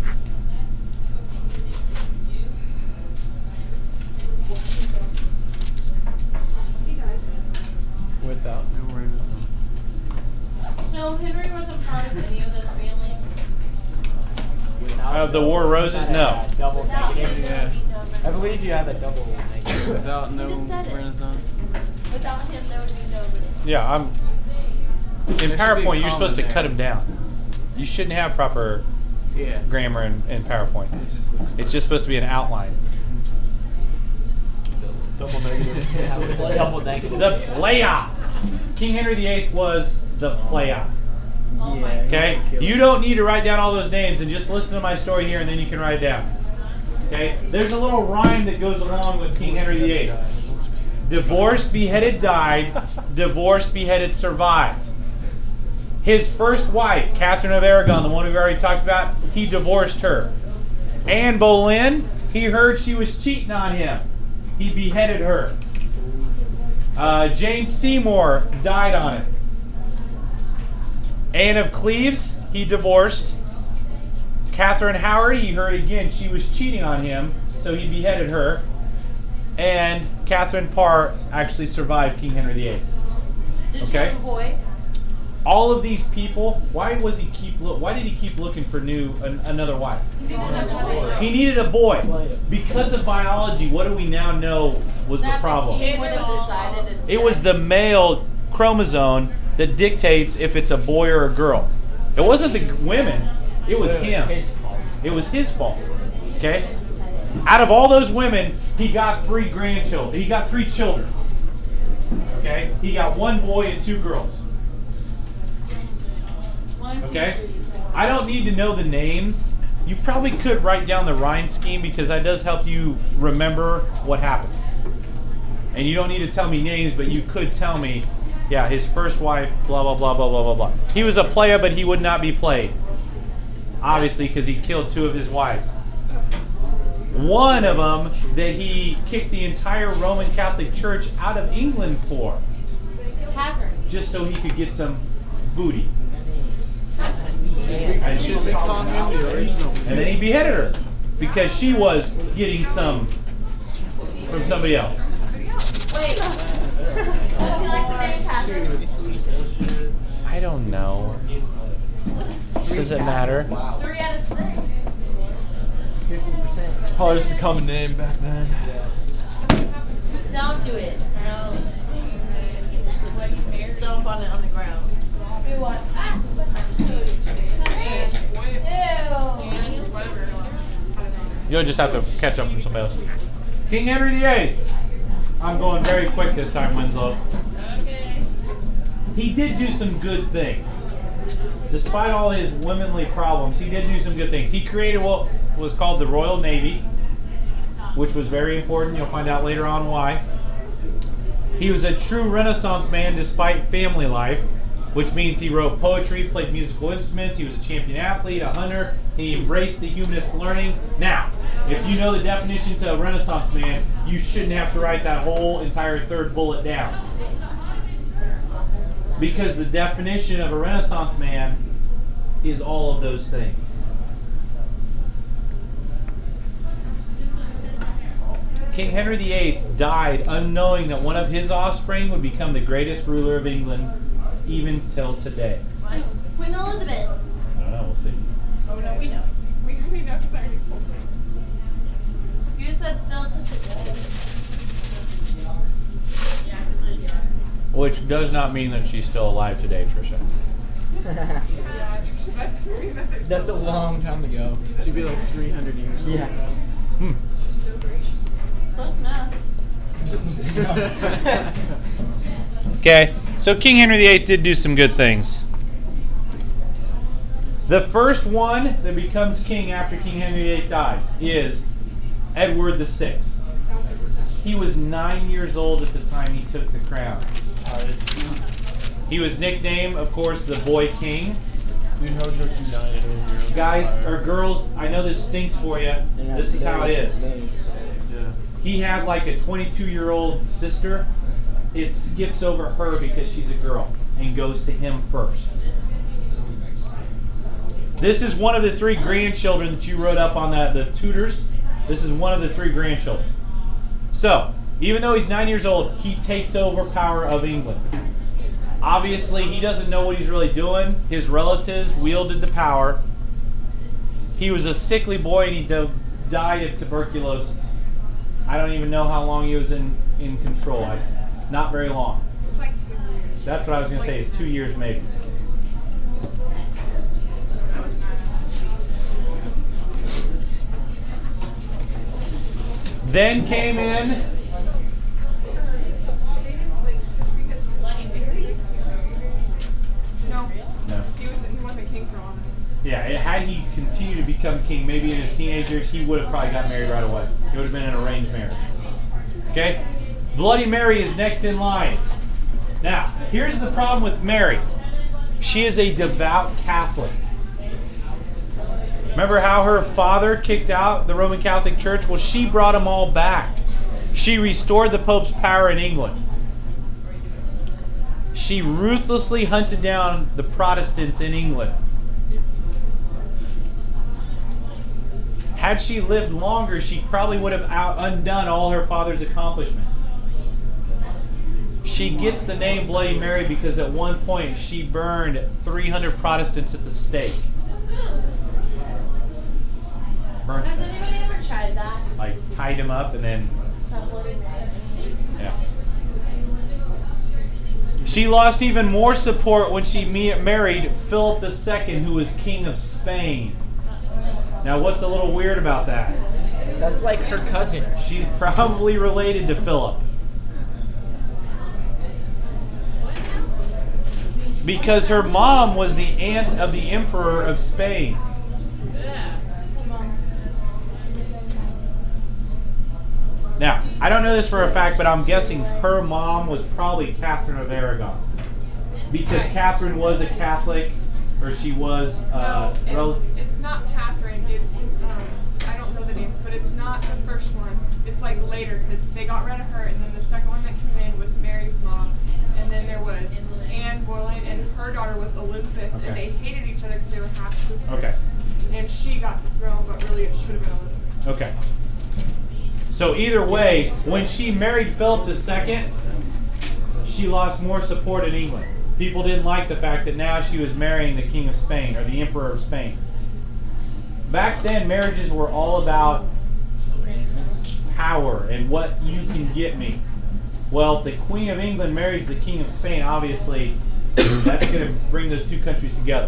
Speaker 5: Without no Renaissance.
Speaker 4: So Henry wasn't part of any of those families?
Speaker 1: Of the War of Roses? No.
Speaker 7: Double negative.
Speaker 5: Yeah.
Speaker 7: I believe you have a double negative.
Speaker 5: Without no
Speaker 4: just said it.
Speaker 5: Renaissance.
Speaker 4: Without him, there would be nobody.
Speaker 1: Yeah, in
Speaker 5: should be a
Speaker 1: PowerPoint, you're supposed to
Speaker 5: comma
Speaker 1: cut
Speaker 5: there.
Speaker 1: them down. You shouldn't have proper
Speaker 5: Yeah.
Speaker 1: grammar in PowerPoint.
Speaker 5: It just looks
Speaker 1: It's just supposed to be an outline.
Speaker 5: double negative.
Speaker 7: Double negative.
Speaker 1: The player. King Henry VIII was the player.
Speaker 4: Oh my
Speaker 5: Yeah.
Speaker 1: Okay? You don't need to write down all those names and just listen to my story here and then you can write it down. Okay? There's a little rhyme that goes along with King Henry VIII. Divorced, beheaded, died. Divorced, beheaded, survived. His first wife, Catherine of Aragon, the one we've already talked about, he divorced her. Anne Boleyn, he heard she was cheating on him. He beheaded her. Jane Seymour died on it. Anne of Cleves, he divorced. Catherine Howard, he heard again she was cheating on him, so he beheaded her. And Catherine Parr actually survived King Henry VIII.
Speaker 4: Did she have a boy?
Speaker 1: All of these people, why did he keep looking for another wife?
Speaker 4: He needed a boy.
Speaker 1: He needed a boy. Because of biology, what do we now know was the
Speaker 4: That
Speaker 1: problem?
Speaker 4: the king would have decided it's
Speaker 1: It was the male chromosome that dictates if it's a boy or a girl. It wasn't the women, it was him.
Speaker 7: His fault.
Speaker 1: It was his fault. Okay? Out of all those women, he got 3 grandchildren. He got 3 children. Okay? He got 1 boy and 2 girls.
Speaker 4: 1, 2,
Speaker 1: Okay?
Speaker 4: 3, 4.
Speaker 1: I don't need to know the names. You probably could write down the rhyme scheme because that does help you remember what happens. And you don't need to tell me names, but you could tell me, yeah, his first wife, blah, blah, blah, blah, blah, blah, blah. He was a player, but he would not be played. Obviously, because he killed 2 of his wives. One of them that he kicked the entire Roman Catholic Church out of England for,
Speaker 4: Catherine.
Speaker 1: just so he could get some booty.
Speaker 5: And should we call him the original?
Speaker 1: And then he beheaded her because she was getting some from somebody else.
Speaker 4: Wait. Does he like the name Catherine?
Speaker 1: I don't know. Does it matter?
Speaker 4: 3 out of 6.
Speaker 6: 50%.
Speaker 5: Probably just a common name back then.
Speaker 4: Don't do it. Or I'll stomp on it on the ground.
Speaker 2: Do what? Ew.
Speaker 1: You'll just have to catch up from somebody else. King Henry VIII. I'm going very quick this time, Winslow. He did do some good things. Despite all his womanly problems, he did do some good things. He created what was called the Royal Navy, which was very important. You'll find out later on why. He was a true Renaissance man despite family life, which means he wrote poetry, played musical instruments, he was a champion athlete, a hunter, he embraced the humanist learning. Now, if you know the definition to a Renaissance man, you shouldn't have to write that whole entire third bullet down. Because the definition of a Renaissance man is all of those things. King Henry VIII died unknowing that one of his offspring would become the greatest ruler of England even till today.
Speaker 4: Queen Elizabeth.
Speaker 1: I don't know, we'll see.
Speaker 9: Oh no, we know. We know because I already told me.
Speaker 4: You said still to today.
Speaker 1: Which does not mean that she's still alive today, Trisha.
Speaker 9: Yeah, Trisha, that doesn't mean that there's
Speaker 3: That's a long time ago.
Speaker 5: She'd be like 300 years old.
Speaker 3: Yeah.
Speaker 9: so gracious.
Speaker 4: Close enough.
Speaker 1: Okay, so King Henry VIII did do some good things. The first one that becomes king after King Henry VIII dies is Edward VI. He was 9 years old at the time he took the crown. He was nicknamed, of course, the Boy King.
Speaker 5: Dude, how would you like 9 at home?
Speaker 1: Guys or girls, I know this stinks for you. This is how it is.
Speaker 5: Yeah.
Speaker 1: He had like a 22-year-old sister. It skips over her because she's a girl and goes to him first. This is one of the 3 grandchildren that you wrote up on the tutors. This is one of the 3 grandchildren. So, even though he's 9 years old, he takes over power of England. Obviously, he doesn't know what he's really doing. His relatives wielded the power. He was a sickly boy and he died of tuberculosis. I don't even know how long he was in control. Not very long.
Speaker 9: It's like 2 years.
Speaker 1: That's what I was going to say. It's 2 years maybe.
Speaker 9: I was mad at
Speaker 1: Then came in.
Speaker 9: No,
Speaker 1: No.
Speaker 9: he wasn't king for long.
Speaker 1: Yeah, had he continued to become king, maybe in his teenage years, he would have probably got married right away. It would have been an arranged marriage. Okay? Bloody Mary is next in line. Now, here's the problem with Mary. She is a devout Catholic. Remember how her father kicked out the Roman Catholic Church? Well, she brought them all back. She restored the Pope's power in England. She ruthlessly hunted down the Protestants in England. Had she lived longer, she probably would have undone all her father's accomplishments. She gets the name Bloody Mary because at one point she burned 300 Protestants at the stake. Burnt
Speaker 4: Has
Speaker 1: them.
Speaker 4: anybody ever tried that?
Speaker 1: Like tied him up and then,
Speaker 4: Tough Bloody Mary.
Speaker 1: yeah. She lost even more support when she married Philip II, who was king of Spain. Now, what's a little weird about that?
Speaker 3: That's like her cousin.
Speaker 1: She's probably related to Philip. Because her mom was the aunt of the Emperor of Spain. Now, I don't know this for a fact, but I'm guessing her mom was probably Catherine of Aragon. Because Catherine was a Catholic, or she was...
Speaker 9: No, it's not Catherine. It's I don't know the names, but it's not the first one. It's like later because they got rid of her, and then the second one that came in was Mary's mom, and then there was Anne Boleyn, and her daughter was Elizabeth,
Speaker 1: Okay.
Speaker 9: and they hated each other because they were half sisters.
Speaker 1: Okay.
Speaker 9: And she got the throne, but really it should have been Elizabeth.
Speaker 1: Okay. So either way, when she married Philip II, she lost more support in England. People didn't like the fact that now she was marrying the king of Spain or the emperor of Spain. Back then, marriages were all about power and what you can get me. Well, if the Queen of England marries the King of Spain, obviously that's going to bring those two countries together.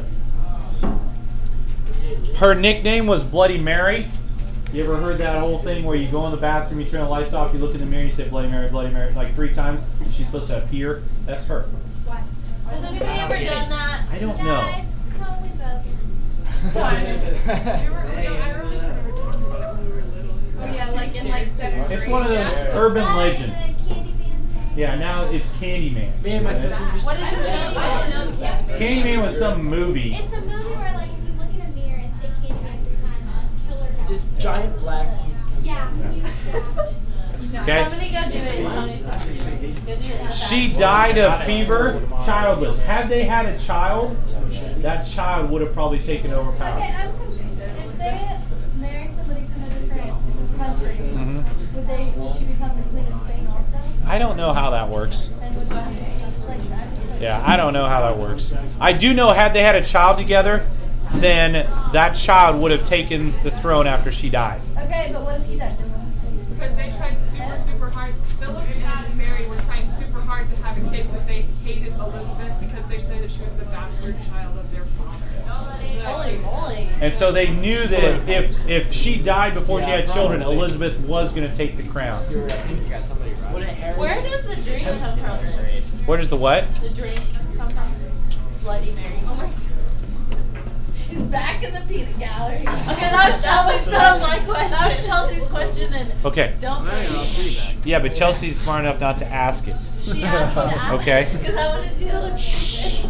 Speaker 1: Her nickname was Bloody Mary. You ever heard that whole thing where you go in the bathroom, you turn the lights off, you look in the mirror, you say Bloody Mary, like 3 times, and she's supposed to appear? That's her.
Speaker 2: Why?
Speaker 4: Has anybody ever done that?
Speaker 1: I don't know.
Speaker 2: It's totally bogus.
Speaker 9: I remember talking about it when we were little.
Speaker 2: Oh yeah, like in like 7th
Speaker 1: It's one of those urban legends. Yeah, now it's Candyman.
Speaker 7: Me and my
Speaker 2: What is it? I don't know the cat.
Speaker 1: Candyman was some movie.
Speaker 10: It's a movie where, like, if you look in a mirror and say Candyman 3 times, killer guy.
Speaker 7: This giant black dude.
Speaker 10: Yeah.
Speaker 1: Guys,
Speaker 4: Somebody go do it. Tony. Go do it.
Speaker 1: she died of fever, childless. Had they had a child, that child would have probably taken over
Speaker 2: Okay,
Speaker 1: power.
Speaker 2: I'm confused. If they marry somebody from a different country,
Speaker 1: Mhm.
Speaker 2: would she become the Queen of Spain also?
Speaker 1: I don't know how that works.
Speaker 2: And would that be like that?
Speaker 1: Yeah, I don't know how that works. I do know had they had a child together, then that child would have taken the throne after she died.
Speaker 2: Okay, but what if he died? Then what?
Speaker 9: Because they tried super hard. Philip and Mary were trying super hard to have a kid because they hated Elizabeth because they said that she was the bastard child of their father.
Speaker 4: Holy moly.
Speaker 1: And so they knew that if she died before she had children, Elizabeth was going to take the crown.
Speaker 3: Stuart, I think you got somebody right.
Speaker 7: Wouldn't Harry?
Speaker 4: Where does the dream come from?
Speaker 1: Where does the what?
Speaker 4: The dream come from? Bloody Mary.
Speaker 9: Oh my.
Speaker 2: He's back in the peanut gallery.
Speaker 4: Okay, that was Chelsea's my question. That was Chelsea's question, and
Speaker 1: Okay.
Speaker 4: don't.
Speaker 1: Yeah, but Chelsea's smart enough not to ask it.
Speaker 4: She asked me to ask
Speaker 1: Okay.
Speaker 4: because I wanted you to look stupid.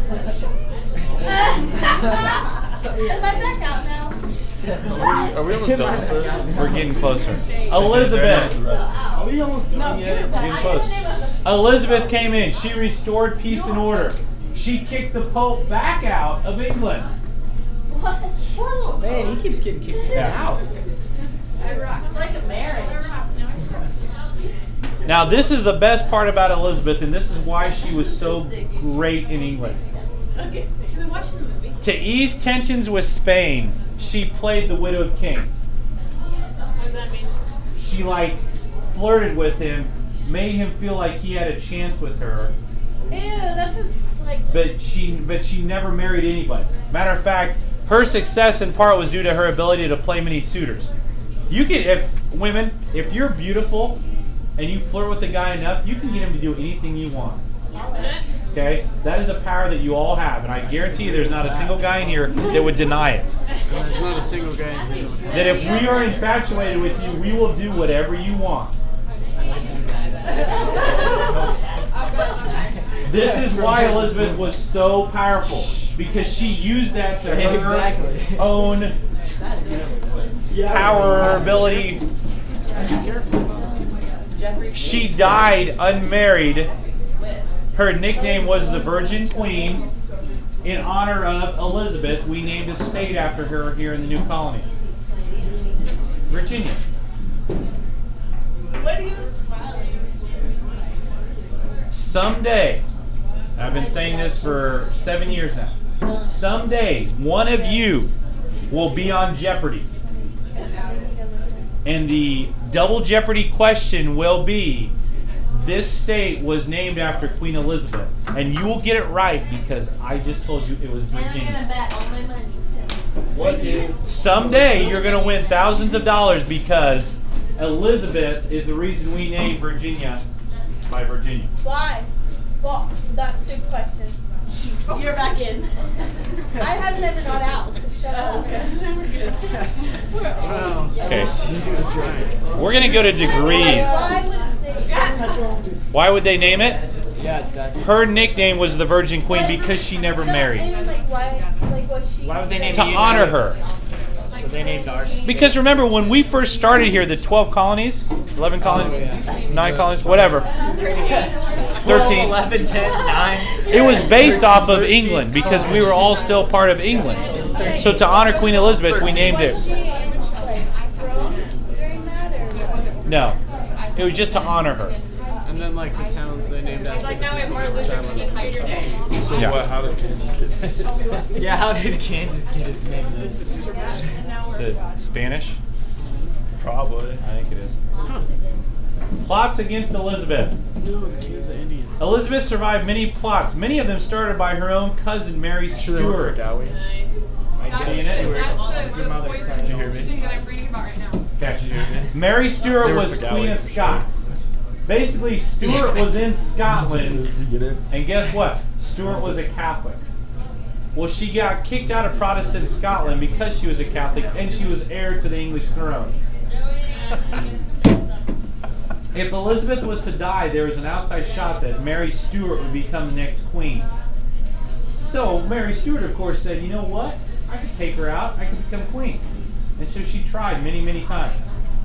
Speaker 2: Am I back out now?
Speaker 5: Are we almost done with this?
Speaker 1: We're getting closer. Elizabeth.
Speaker 6: Are we almost done yet?
Speaker 1: We're getting close. Elizabeth came in. She restored peace and order. She kicked the Pope back out of England.
Speaker 4: What?
Speaker 7: Man, he keeps getting kicked out.
Speaker 2: I rock.
Speaker 4: It's like a marriage.
Speaker 1: Now, this is the best part about Elizabeth, and this is why she was so great in England.
Speaker 4: Okay.
Speaker 2: Can we watch the movie?
Speaker 1: To ease tensions with Spain, she played the widowed king.
Speaker 9: What does that mean?
Speaker 1: She flirted with him, made him feel like he had a chance with her,
Speaker 2: Ew, that's just like.
Speaker 1: but she never married anybody. Matter of fact, her success in part was due to her ability to play many suitors. You can, if you're beautiful and you flirt with a guy enough, you can get him to do anything you want. Okay? That is a power that you all have, and I guarantee you there's not a single guy in here that would deny it.
Speaker 3: There's not a single guy in here.
Speaker 1: That if we are infatuated with you, we will do whatever you want. This is why Elizabeth was so powerful, because she used that to her
Speaker 7: Exactly.
Speaker 1: own power, ability. She died unmarried. Her nickname was the Virgin Queen. In honor of Elizabeth, we named a state after her here in the new colony. Virginia.
Speaker 4: What are you smiling?
Speaker 1: Someday, I've been saying this for 7 years now, someday one of you will be on Jeopardy. And the double Jeopardy question will be, this state was named after Queen Elizabeth. And you will get it right because I just told you it was
Speaker 4: And I'm
Speaker 1: Virginia.
Speaker 4: gonna bet all my money too.
Speaker 6: What is?
Speaker 1: Someday you're going to win thousands of dollars because Elizabeth is the reason we named Virginia by Virginia.
Speaker 2: Why? Well, that's a stupid question.
Speaker 4: You're back in.
Speaker 2: I have never got out, so shut up.
Speaker 1: Okay. We're going to go to degrees. Why would they name it?
Speaker 7: Yeah, that's.
Speaker 1: Her nickname was the Virgin Queen because she never married.
Speaker 7: Why would they name
Speaker 1: To
Speaker 7: you
Speaker 1: honor
Speaker 7: that?
Speaker 1: her.
Speaker 7: So they named ours.
Speaker 1: Because remember, when we first started here, the 12 colonies, 11 colonies, 9 colonies, whatever, 13.
Speaker 7: 11, 10, 9.
Speaker 1: It was based off of England because we were all still part of England. So to honor Queen Elizabeth, we named it.
Speaker 2: Was she in Rome during that, or what?
Speaker 1: No, it was just to honor her.
Speaker 3: And then like the towns they named after.
Speaker 9: Like now we have more
Speaker 3: which I
Speaker 9: Elizabeth than Hydra Day.
Speaker 5: So
Speaker 1: Yeah.
Speaker 5: what? How did Kansas get it?
Speaker 3: Yeah, how did Kansas get its name?
Speaker 2: And now we're
Speaker 1: Is it
Speaker 2: squad.
Speaker 1: Spanish?
Speaker 5: Probably.
Speaker 1: I think it is. Plots against Elizabeth.
Speaker 3: No, the Kansas Indians.
Speaker 1: Elizabeth survived many plots, many of them started by her own cousin Mary
Speaker 5: Sure they work for
Speaker 1: Stuart.
Speaker 5: Dowie.
Speaker 9: That's
Speaker 1: Seen it?
Speaker 9: the poison
Speaker 5: Did you hear me?
Speaker 9: thing that I'm reading about right now.
Speaker 1: Mary
Speaker 5: They
Speaker 1: Stuart
Speaker 5: were
Speaker 1: was
Speaker 5: for
Speaker 1: Queen
Speaker 5: Dowie,
Speaker 1: of
Speaker 5: for sure.
Speaker 1: Scots. Basically, Stuart was in Scotland,
Speaker 5: Did you get it?
Speaker 1: and guess what? Stuart was a Catholic. Well, she got kicked out of Protestant Scotland because she was a Catholic, and she was heir to the English throne. If Elizabeth was to die, there was an outside shot that Mary Stuart would become the next queen. So Mary Stuart, of course, said, you know what? I could take her out. I could become queen. And so she tried many, many times.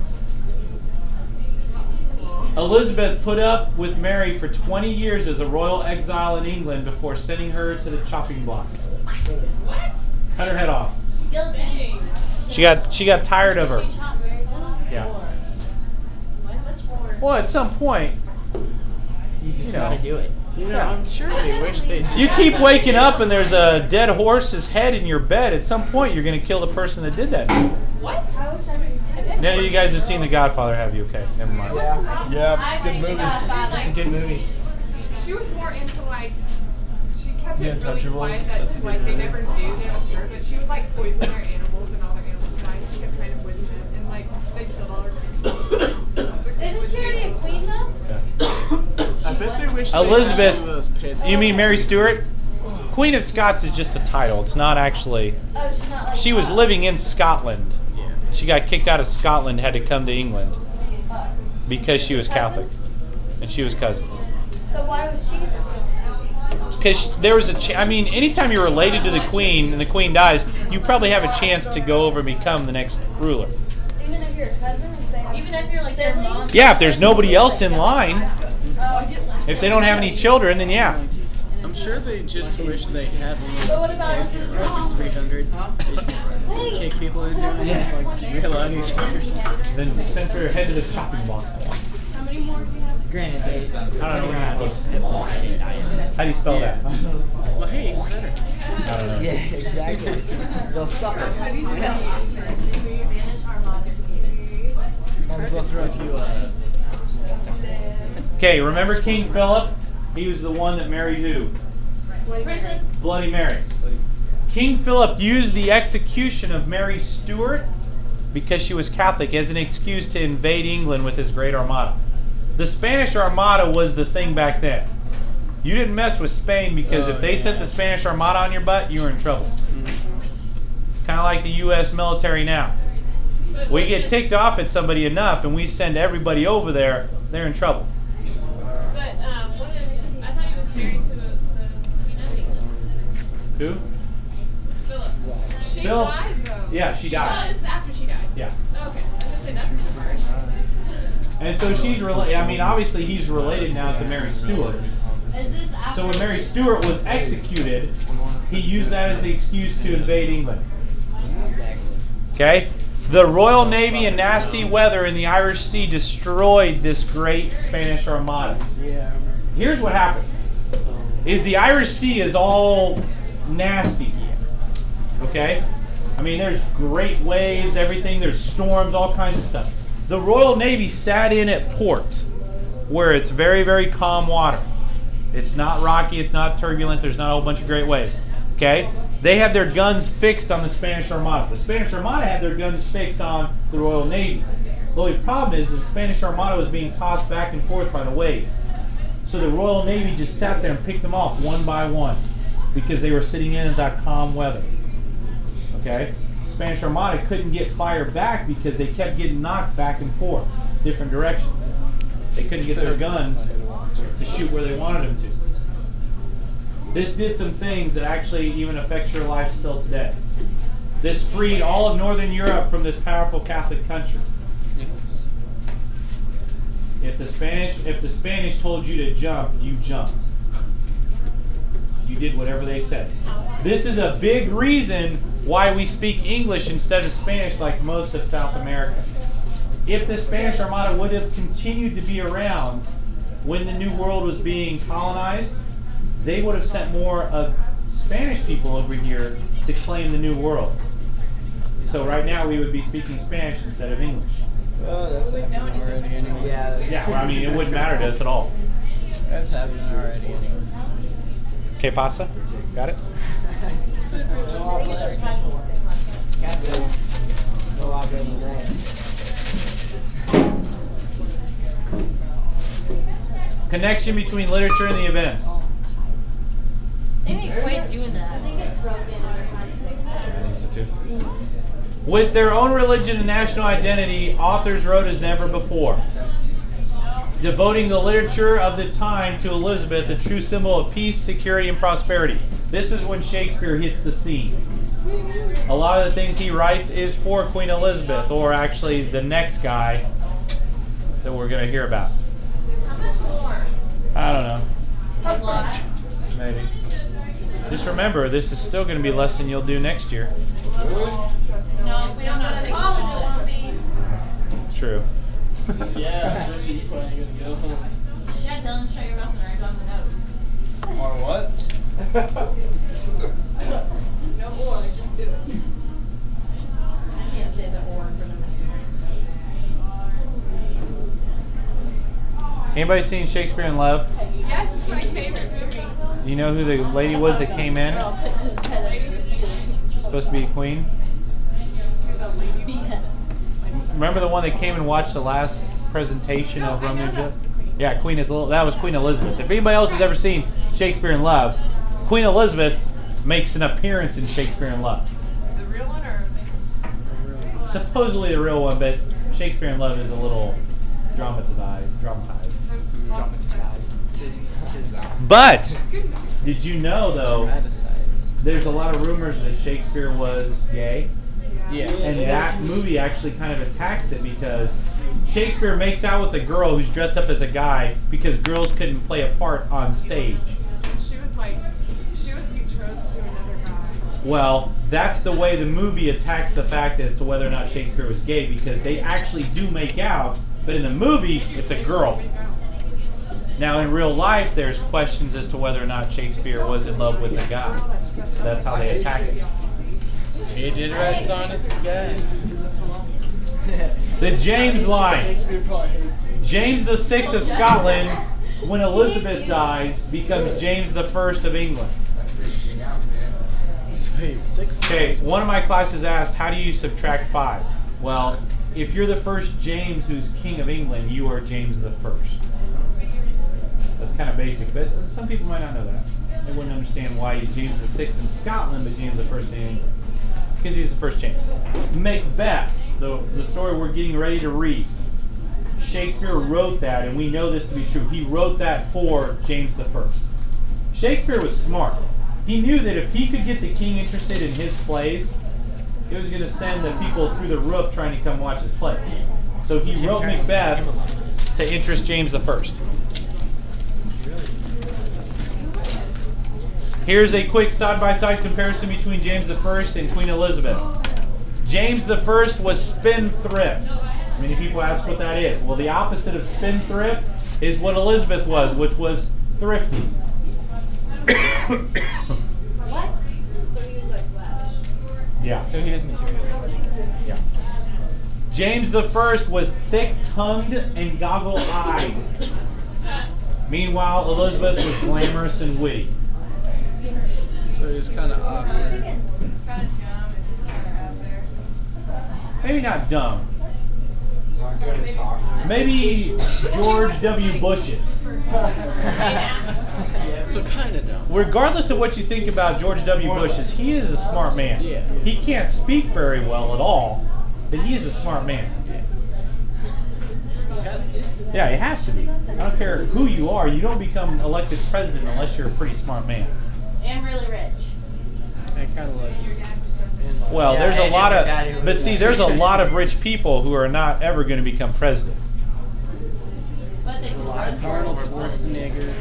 Speaker 1: Elizabeth put up with Mary for 20 years as a royal exile in England before sending her to the chopping block.
Speaker 4: What?
Speaker 1: Cut her head off.
Speaker 4: Guilty.
Speaker 1: She got tired of her.
Speaker 4: She chopped Mary's head off?
Speaker 1: Yeah.
Speaker 4: What for?
Speaker 1: Well, at some point, you know,
Speaker 3: do it. You know, I'm sure they wish they just
Speaker 1: you keep waking up and there's a dead horse's head in your bed. At some point, you're going to kill the person that did that.
Speaker 9: What?
Speaker 2: I wish I could.
Speaker 1: None of you guys have seen The Godfather, have you? Okay, never mind.
Speaker 5: Yeah, good movie.
Speaker 3: It's a good movie.
Speaker 9: She was more into like, she kept
Speaker 5: The
Speaker 9: it really
Speaker 5: Untouchables,
Speaker 9: quiet
Speaker 5: that's a
Speaker 9: that
Speaker 5: good
Speaker 9: like they
Speaker 5: movie.
Speaker 9: never knew they was her, but she would like poison their animals and all their animals died. She kept trying to poison them and like they killed all her kids.
Speaker 4: Isn't she already a queen though?
Speaker 3: I bet they wish
Speaker 1: Elizabeth,
Speaker 3: they had those pits.
Speaker 1: You mean Mary Stuart? Queen of Scots is just a title. It's not actually.
Speaker 2: Oh, she's not like.
Speaker 1: She was living in Scotland.
Speaker 3: Yeah.
Speaker 1: She got kicked out of Scotland, had to come to England because she was Catholic, and she was cousins.
Speaker 2: So why would she?
Speaker 1: Because there was I mean, anytime you're related to the Queen and the Queen dies, you probably have a chance to go over and become the next ruler.
Speaker 2: Even if you're a cousin, if they have
Speaker 4: Even if you're like their mom.
Speaker 1: Yeah, if there's nobody else in line,
Speaker 2: Oh,
Speaker 1: if they don't have any children, then yeah.
Speaker 3: I'm sure they just wish they had one of
Speaker 2: But
Speaker 3: those
Speaker 2: what about
Speaker 3: pits,
Speaker 2: if-
Speaker 3: like in 300. They just kick people into it.
Speaker 7: Yeah.
Speaker 3: Like real easier.
Speaker 1: Then send her head to the chopping block.
Speaker 2: how many more do you have?
Speaker 7: Granted, they.
Speaker 1: I don't know. How do you spell that?
Speaker 3: Well, hey, better.
Speaker 1: I don't know.
Speaker 7: Yeah, exactly. They'll suffer.
Speaker 2: How do you spell?
Speaker 4: Spanish Armada.
Speaker 7: We'll throw you
Speaker 1: Okay, remember King Philip? He was the one that married who?
Speaker 4: Princess.
Speaker 1: Bloody Mary. King Philip used the execution of Mary Stuart because she was Catholic as an excuse to invade England with his great armada. The Spanish Armada was the thing back then. You didn't mess with Spain because if they sent the Spanish Armada on your butt, you were in trouble. Kind of like the U.S. military now. We get ticked off at somebody enough and we send everybody over there, they're in trouble.
Speaker 4: But what if, I thought he was married to the Queen of England.
Speaker 1: Who?
Speaker 4: Philip.
Speaker 9: She
Speaker 1: Phil?
Speaker 9: died though.
Speaker 1: Yeah, she
Speaker 9: Oh,
Speaker 1: died.
Speaker 9: this is after she died.
Speaker 1: Yeah.
Speaker 9: Okay, I was gonna say that's too harsh.
Speaker 1: And so she's related. I mean, obviously he's related now to Mary Stuart.
Speaker 4: Is this after?
Speaker 1: So when Mary Stuart was executed, he used that as the excuse to invade England. Okay? The Royal Navy and nasty weather in the Irish Sea destroyed this great Spanish Armada.
Speaker 3: Yeah.
Speaker 1: Here's what happened. Is the Irish Sea is all nasty. Okay? I mean, there's great waves, everything. There's storms, all kinds of stuff. The Royal Navy sat in at port where it's very, very calm water. It's not rocky, it's not turbulent, there's not a whole bunch of great waves. Okay? They had their guns fixed on the Spanish Armada. The Spanish Armada had their guns fixed on the Royal Navy. The only problem is the Spanish Armada was being tossed back and forth by the waves. So the Royal Navy just sat there and picked them off one by one because they were sitting in that calm weather. Okay? Spanish Armada couldn't get fire back because they kept getting knocked back and forth, different directions. They couldn't get their guns to shoot where they wanted them to. This did some things that actually even affects your life still today. This freed all of Northern Europe from this powerful Catholic country. If the Spanish told you to jump, you jumped. You did whatever they said. This is a big reason why we speak English instead of Spanish like most of South America. If the Spanish Armada would have continued to be around, when the New World was being colonized, they would have sent more of Spanish people over here to claim the New World. So right now we would be speaking Spanish instead of English.
Speaker 3: Oh, that's happening already anyway.
Speaker 1: Yeah, well, I mean, it wouldn't matter to us at all.
Speaker 3: That's happening already anyway.
Speaker 1: Okay, pasta? Got it? Connection between literature and the events.
Speaker 4: They need to quit doing that.
Speaker 2: I think it's broken and they're trying to fix it.
Speaker 1: With their own religion and national identity, authors wrote as never before, devoting the literature of the time to Elizabeth, the true symbol of peace, security, and prosperity. This is when Shakespeare hits the scene. A lot of the things he writes is for Queen Elizabeth, or actually the next guy that we're going to hear about.
Speaker 4: How much more?
Speaker 1: I don't know.
Speaker 4: A lot.
Speaker 1: Maybe. Just remember, this is still going to be less than you'll do next year.
Speaker 4: No, if we don't go to college, it won't be.
Speaker 1: True.
Speaker 7: Yeah, especially you probably ain't gonna go.
Speaker 4: Yeah, Dylan, shut your mouth and write down the notes.
Speaker 5: Or what?
Speaker 9: No or, just do it.
Speaker 4: I can't say the or for number 6.
Speaker 1: Anybody seen Shakespeare in Love?
Speaker 9: Yes, it's my favorite movie.
Speaker 1: You know who the lady was that came in? She's supposed to be a queen. Remember the one that came and watched the last presentation of Romeo and Juliet? Yeah, that was Queen Elizabeth. If anybody else has ever seen Shakespeare in Love, Queen Elizabeth makes an appearance in Shakespeare in Love.
Speaker 9: The real one or
Speaker 1: Supposedly the real one, but Shakespeare in Love is a little dramatized.
Speaker 9: there's lots of stuff.
Speaker 1: But did you know though?
Speaker 3: Dramatized.
Speaker 1: There's a lot of rumors that Shakespeare was gay.
Speaker 3: Yeah.
Speaker 1: And that movie actually kind of attacks it because Shakespeare makes out with a girl who's dressed up as a guy because girls couldn't play a part on stage.
Speaker 9: She was betrothed to another guy.
Speaker 1: Well, that's the way the movie attacks the fact as to whether or not Shakespeare was gay because they actually do make out, but in the movie, it's a girl. Now, in real life, there's questions as to whether or not Shakespeare was in love with a guy. So that's how they attack it.
Speaker 3: He did write sonnets to guys.
Speaker 1: The James line. James VI of Scotland, when Elizabeth dies, becomes James I of England.
Speaker 3: Wait, 6?
Speaker 1: Okay, one of my classes asked, how do you subtract 5? Well, if you're the first James who's King of England, you are James I. That's kind of basic, but some people might not know that. They wouldn't understand why he's James VI in Scotland, but James I in England. Because he's the first James. Macbeth, the story we're getting ready to read. Shakespeare wrote that, and we know this to be true. He wrote that for James I. Shakespeare was smart. He knew that if he could get the king interested in his plays, it was going to send the people through the roof trying to come watch his play. So he wrote Macbeth to interest James I. Here's a quick side-by-side comparison between James I and Queen Elizabeth. James I was spendthrift. Many people ask what that is. Well, the opposite of spendthrift is what Elizabeth was, which was thrifty.
Speaker 2: What? So he was like flash.
Speaker 1: Yeah.
Speaker 3: So he was materialistic.
Speaker 1: Yeah. James I was thick-tongued and goggle-eyed. Meanwhile, Elizabeth was glamorous and witty.
Speaker 3: So he was kind of awkward.
Speaker 9: Kind of dumb and kind of out there.
Speaker 1: Maybe not dumb. Maybe George W. Bush's.
Speaker 3: So kind of dumb.
Speaker 1: Regardless of what you think about George W. Bush's, he is a smart man.
Speaker 3: Yeah.
Speaker 1: He can't speak very well at all, but he is a smart man.
Speaker 3: He has to.
Speaker 1: Yeah, he has to be. I don't care who you are, you don't become elected president unless you're a pretty smart man.
Speaker 4: And really rich.
Speaker 3: I kind of like him.
Speaker 1: Well, there's a lot of, but see, there's a lot of rich people who are not ever going to become president.
Speaker 4: But they can run for
Speaker 3: Arnold
Speaker 4: it.
Speaker 3: Schwarzenegger.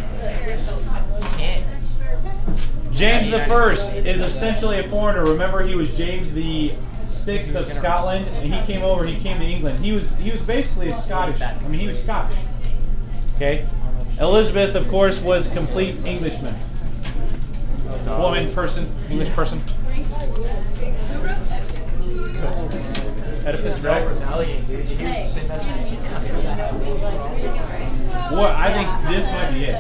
Speaker 1: James I is essentially a foreigner. Remember, he was James VI of Scotland, and he came over. He came to England. He was basically a Scottish. I mean, he was Scottish. Okay, Elizabeth, of course, was complete Englishman. Woman, person, English person.
Speaker 9: Who wrote Oedipus?
Speaker 1: Oedipus Rex.
Speaker 7: Rebellion, dude. He would sing that after that.
Speaker 1: What? I think this might be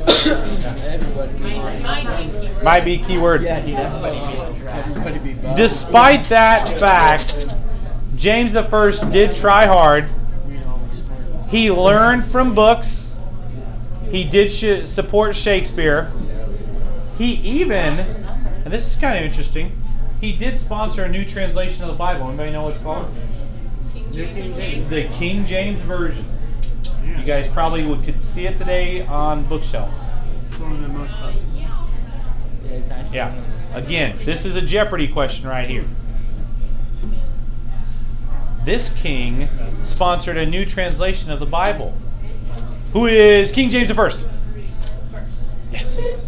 Speaker 1: it. Might be keyword.
Speaker 7: Yeah, dude. Everybody be bummed.
Speaker 1: Despite that fact, James I did try hard. He learned from books. He did support Shakespeare. He even, and this is kind of interesting, he did sponsor a new translation of the Bible. Anybody know what it's called? The King James Version. You guys probably could see it today on bookshelves.
Speaker 6: It's one of the most popular.
Speaker 1: Yeah. Again, this is a Jeopardy question right here. This king sponsored a new translation of the Bible. Who is King James I? Yes.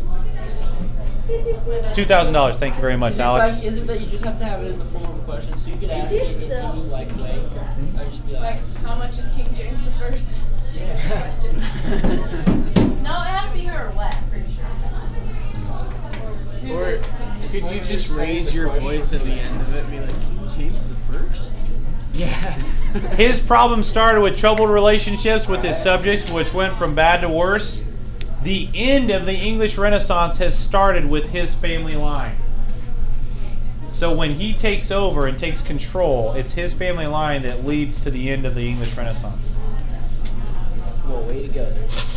Speaker 1: $2,000. Thank you very much, Alex.
Speaker 7: Is it that you just have to have it in the form of a question, so you could ask
Speaker 2: he
Speaker 7: it in
Speaker 2: still-
Speaker 7: any like way? I just be
Speaker 9: Like,
Speaker 7: like,
Speaker 9: how much is King James the First?
Speaker 7: yeah.
Speaker 9: Question.
Speaker 4: No, it has to be her or what, I'm pretty sure. Who
Speaker 6: Or
Speaker 4: is
Speaker 6: could you just raise your voice at the end of it and be like, King James the First?
Speaker 7: Yeah.
Speaker 1: His problem started with troubled relationships with his subjects, which went from bad to worse. The end of the English Renaissance has started with his family line. So when he takes over and takes control, it's his family line that leads to the end of the English Renaissance.
Speaker 7: Well, way to go.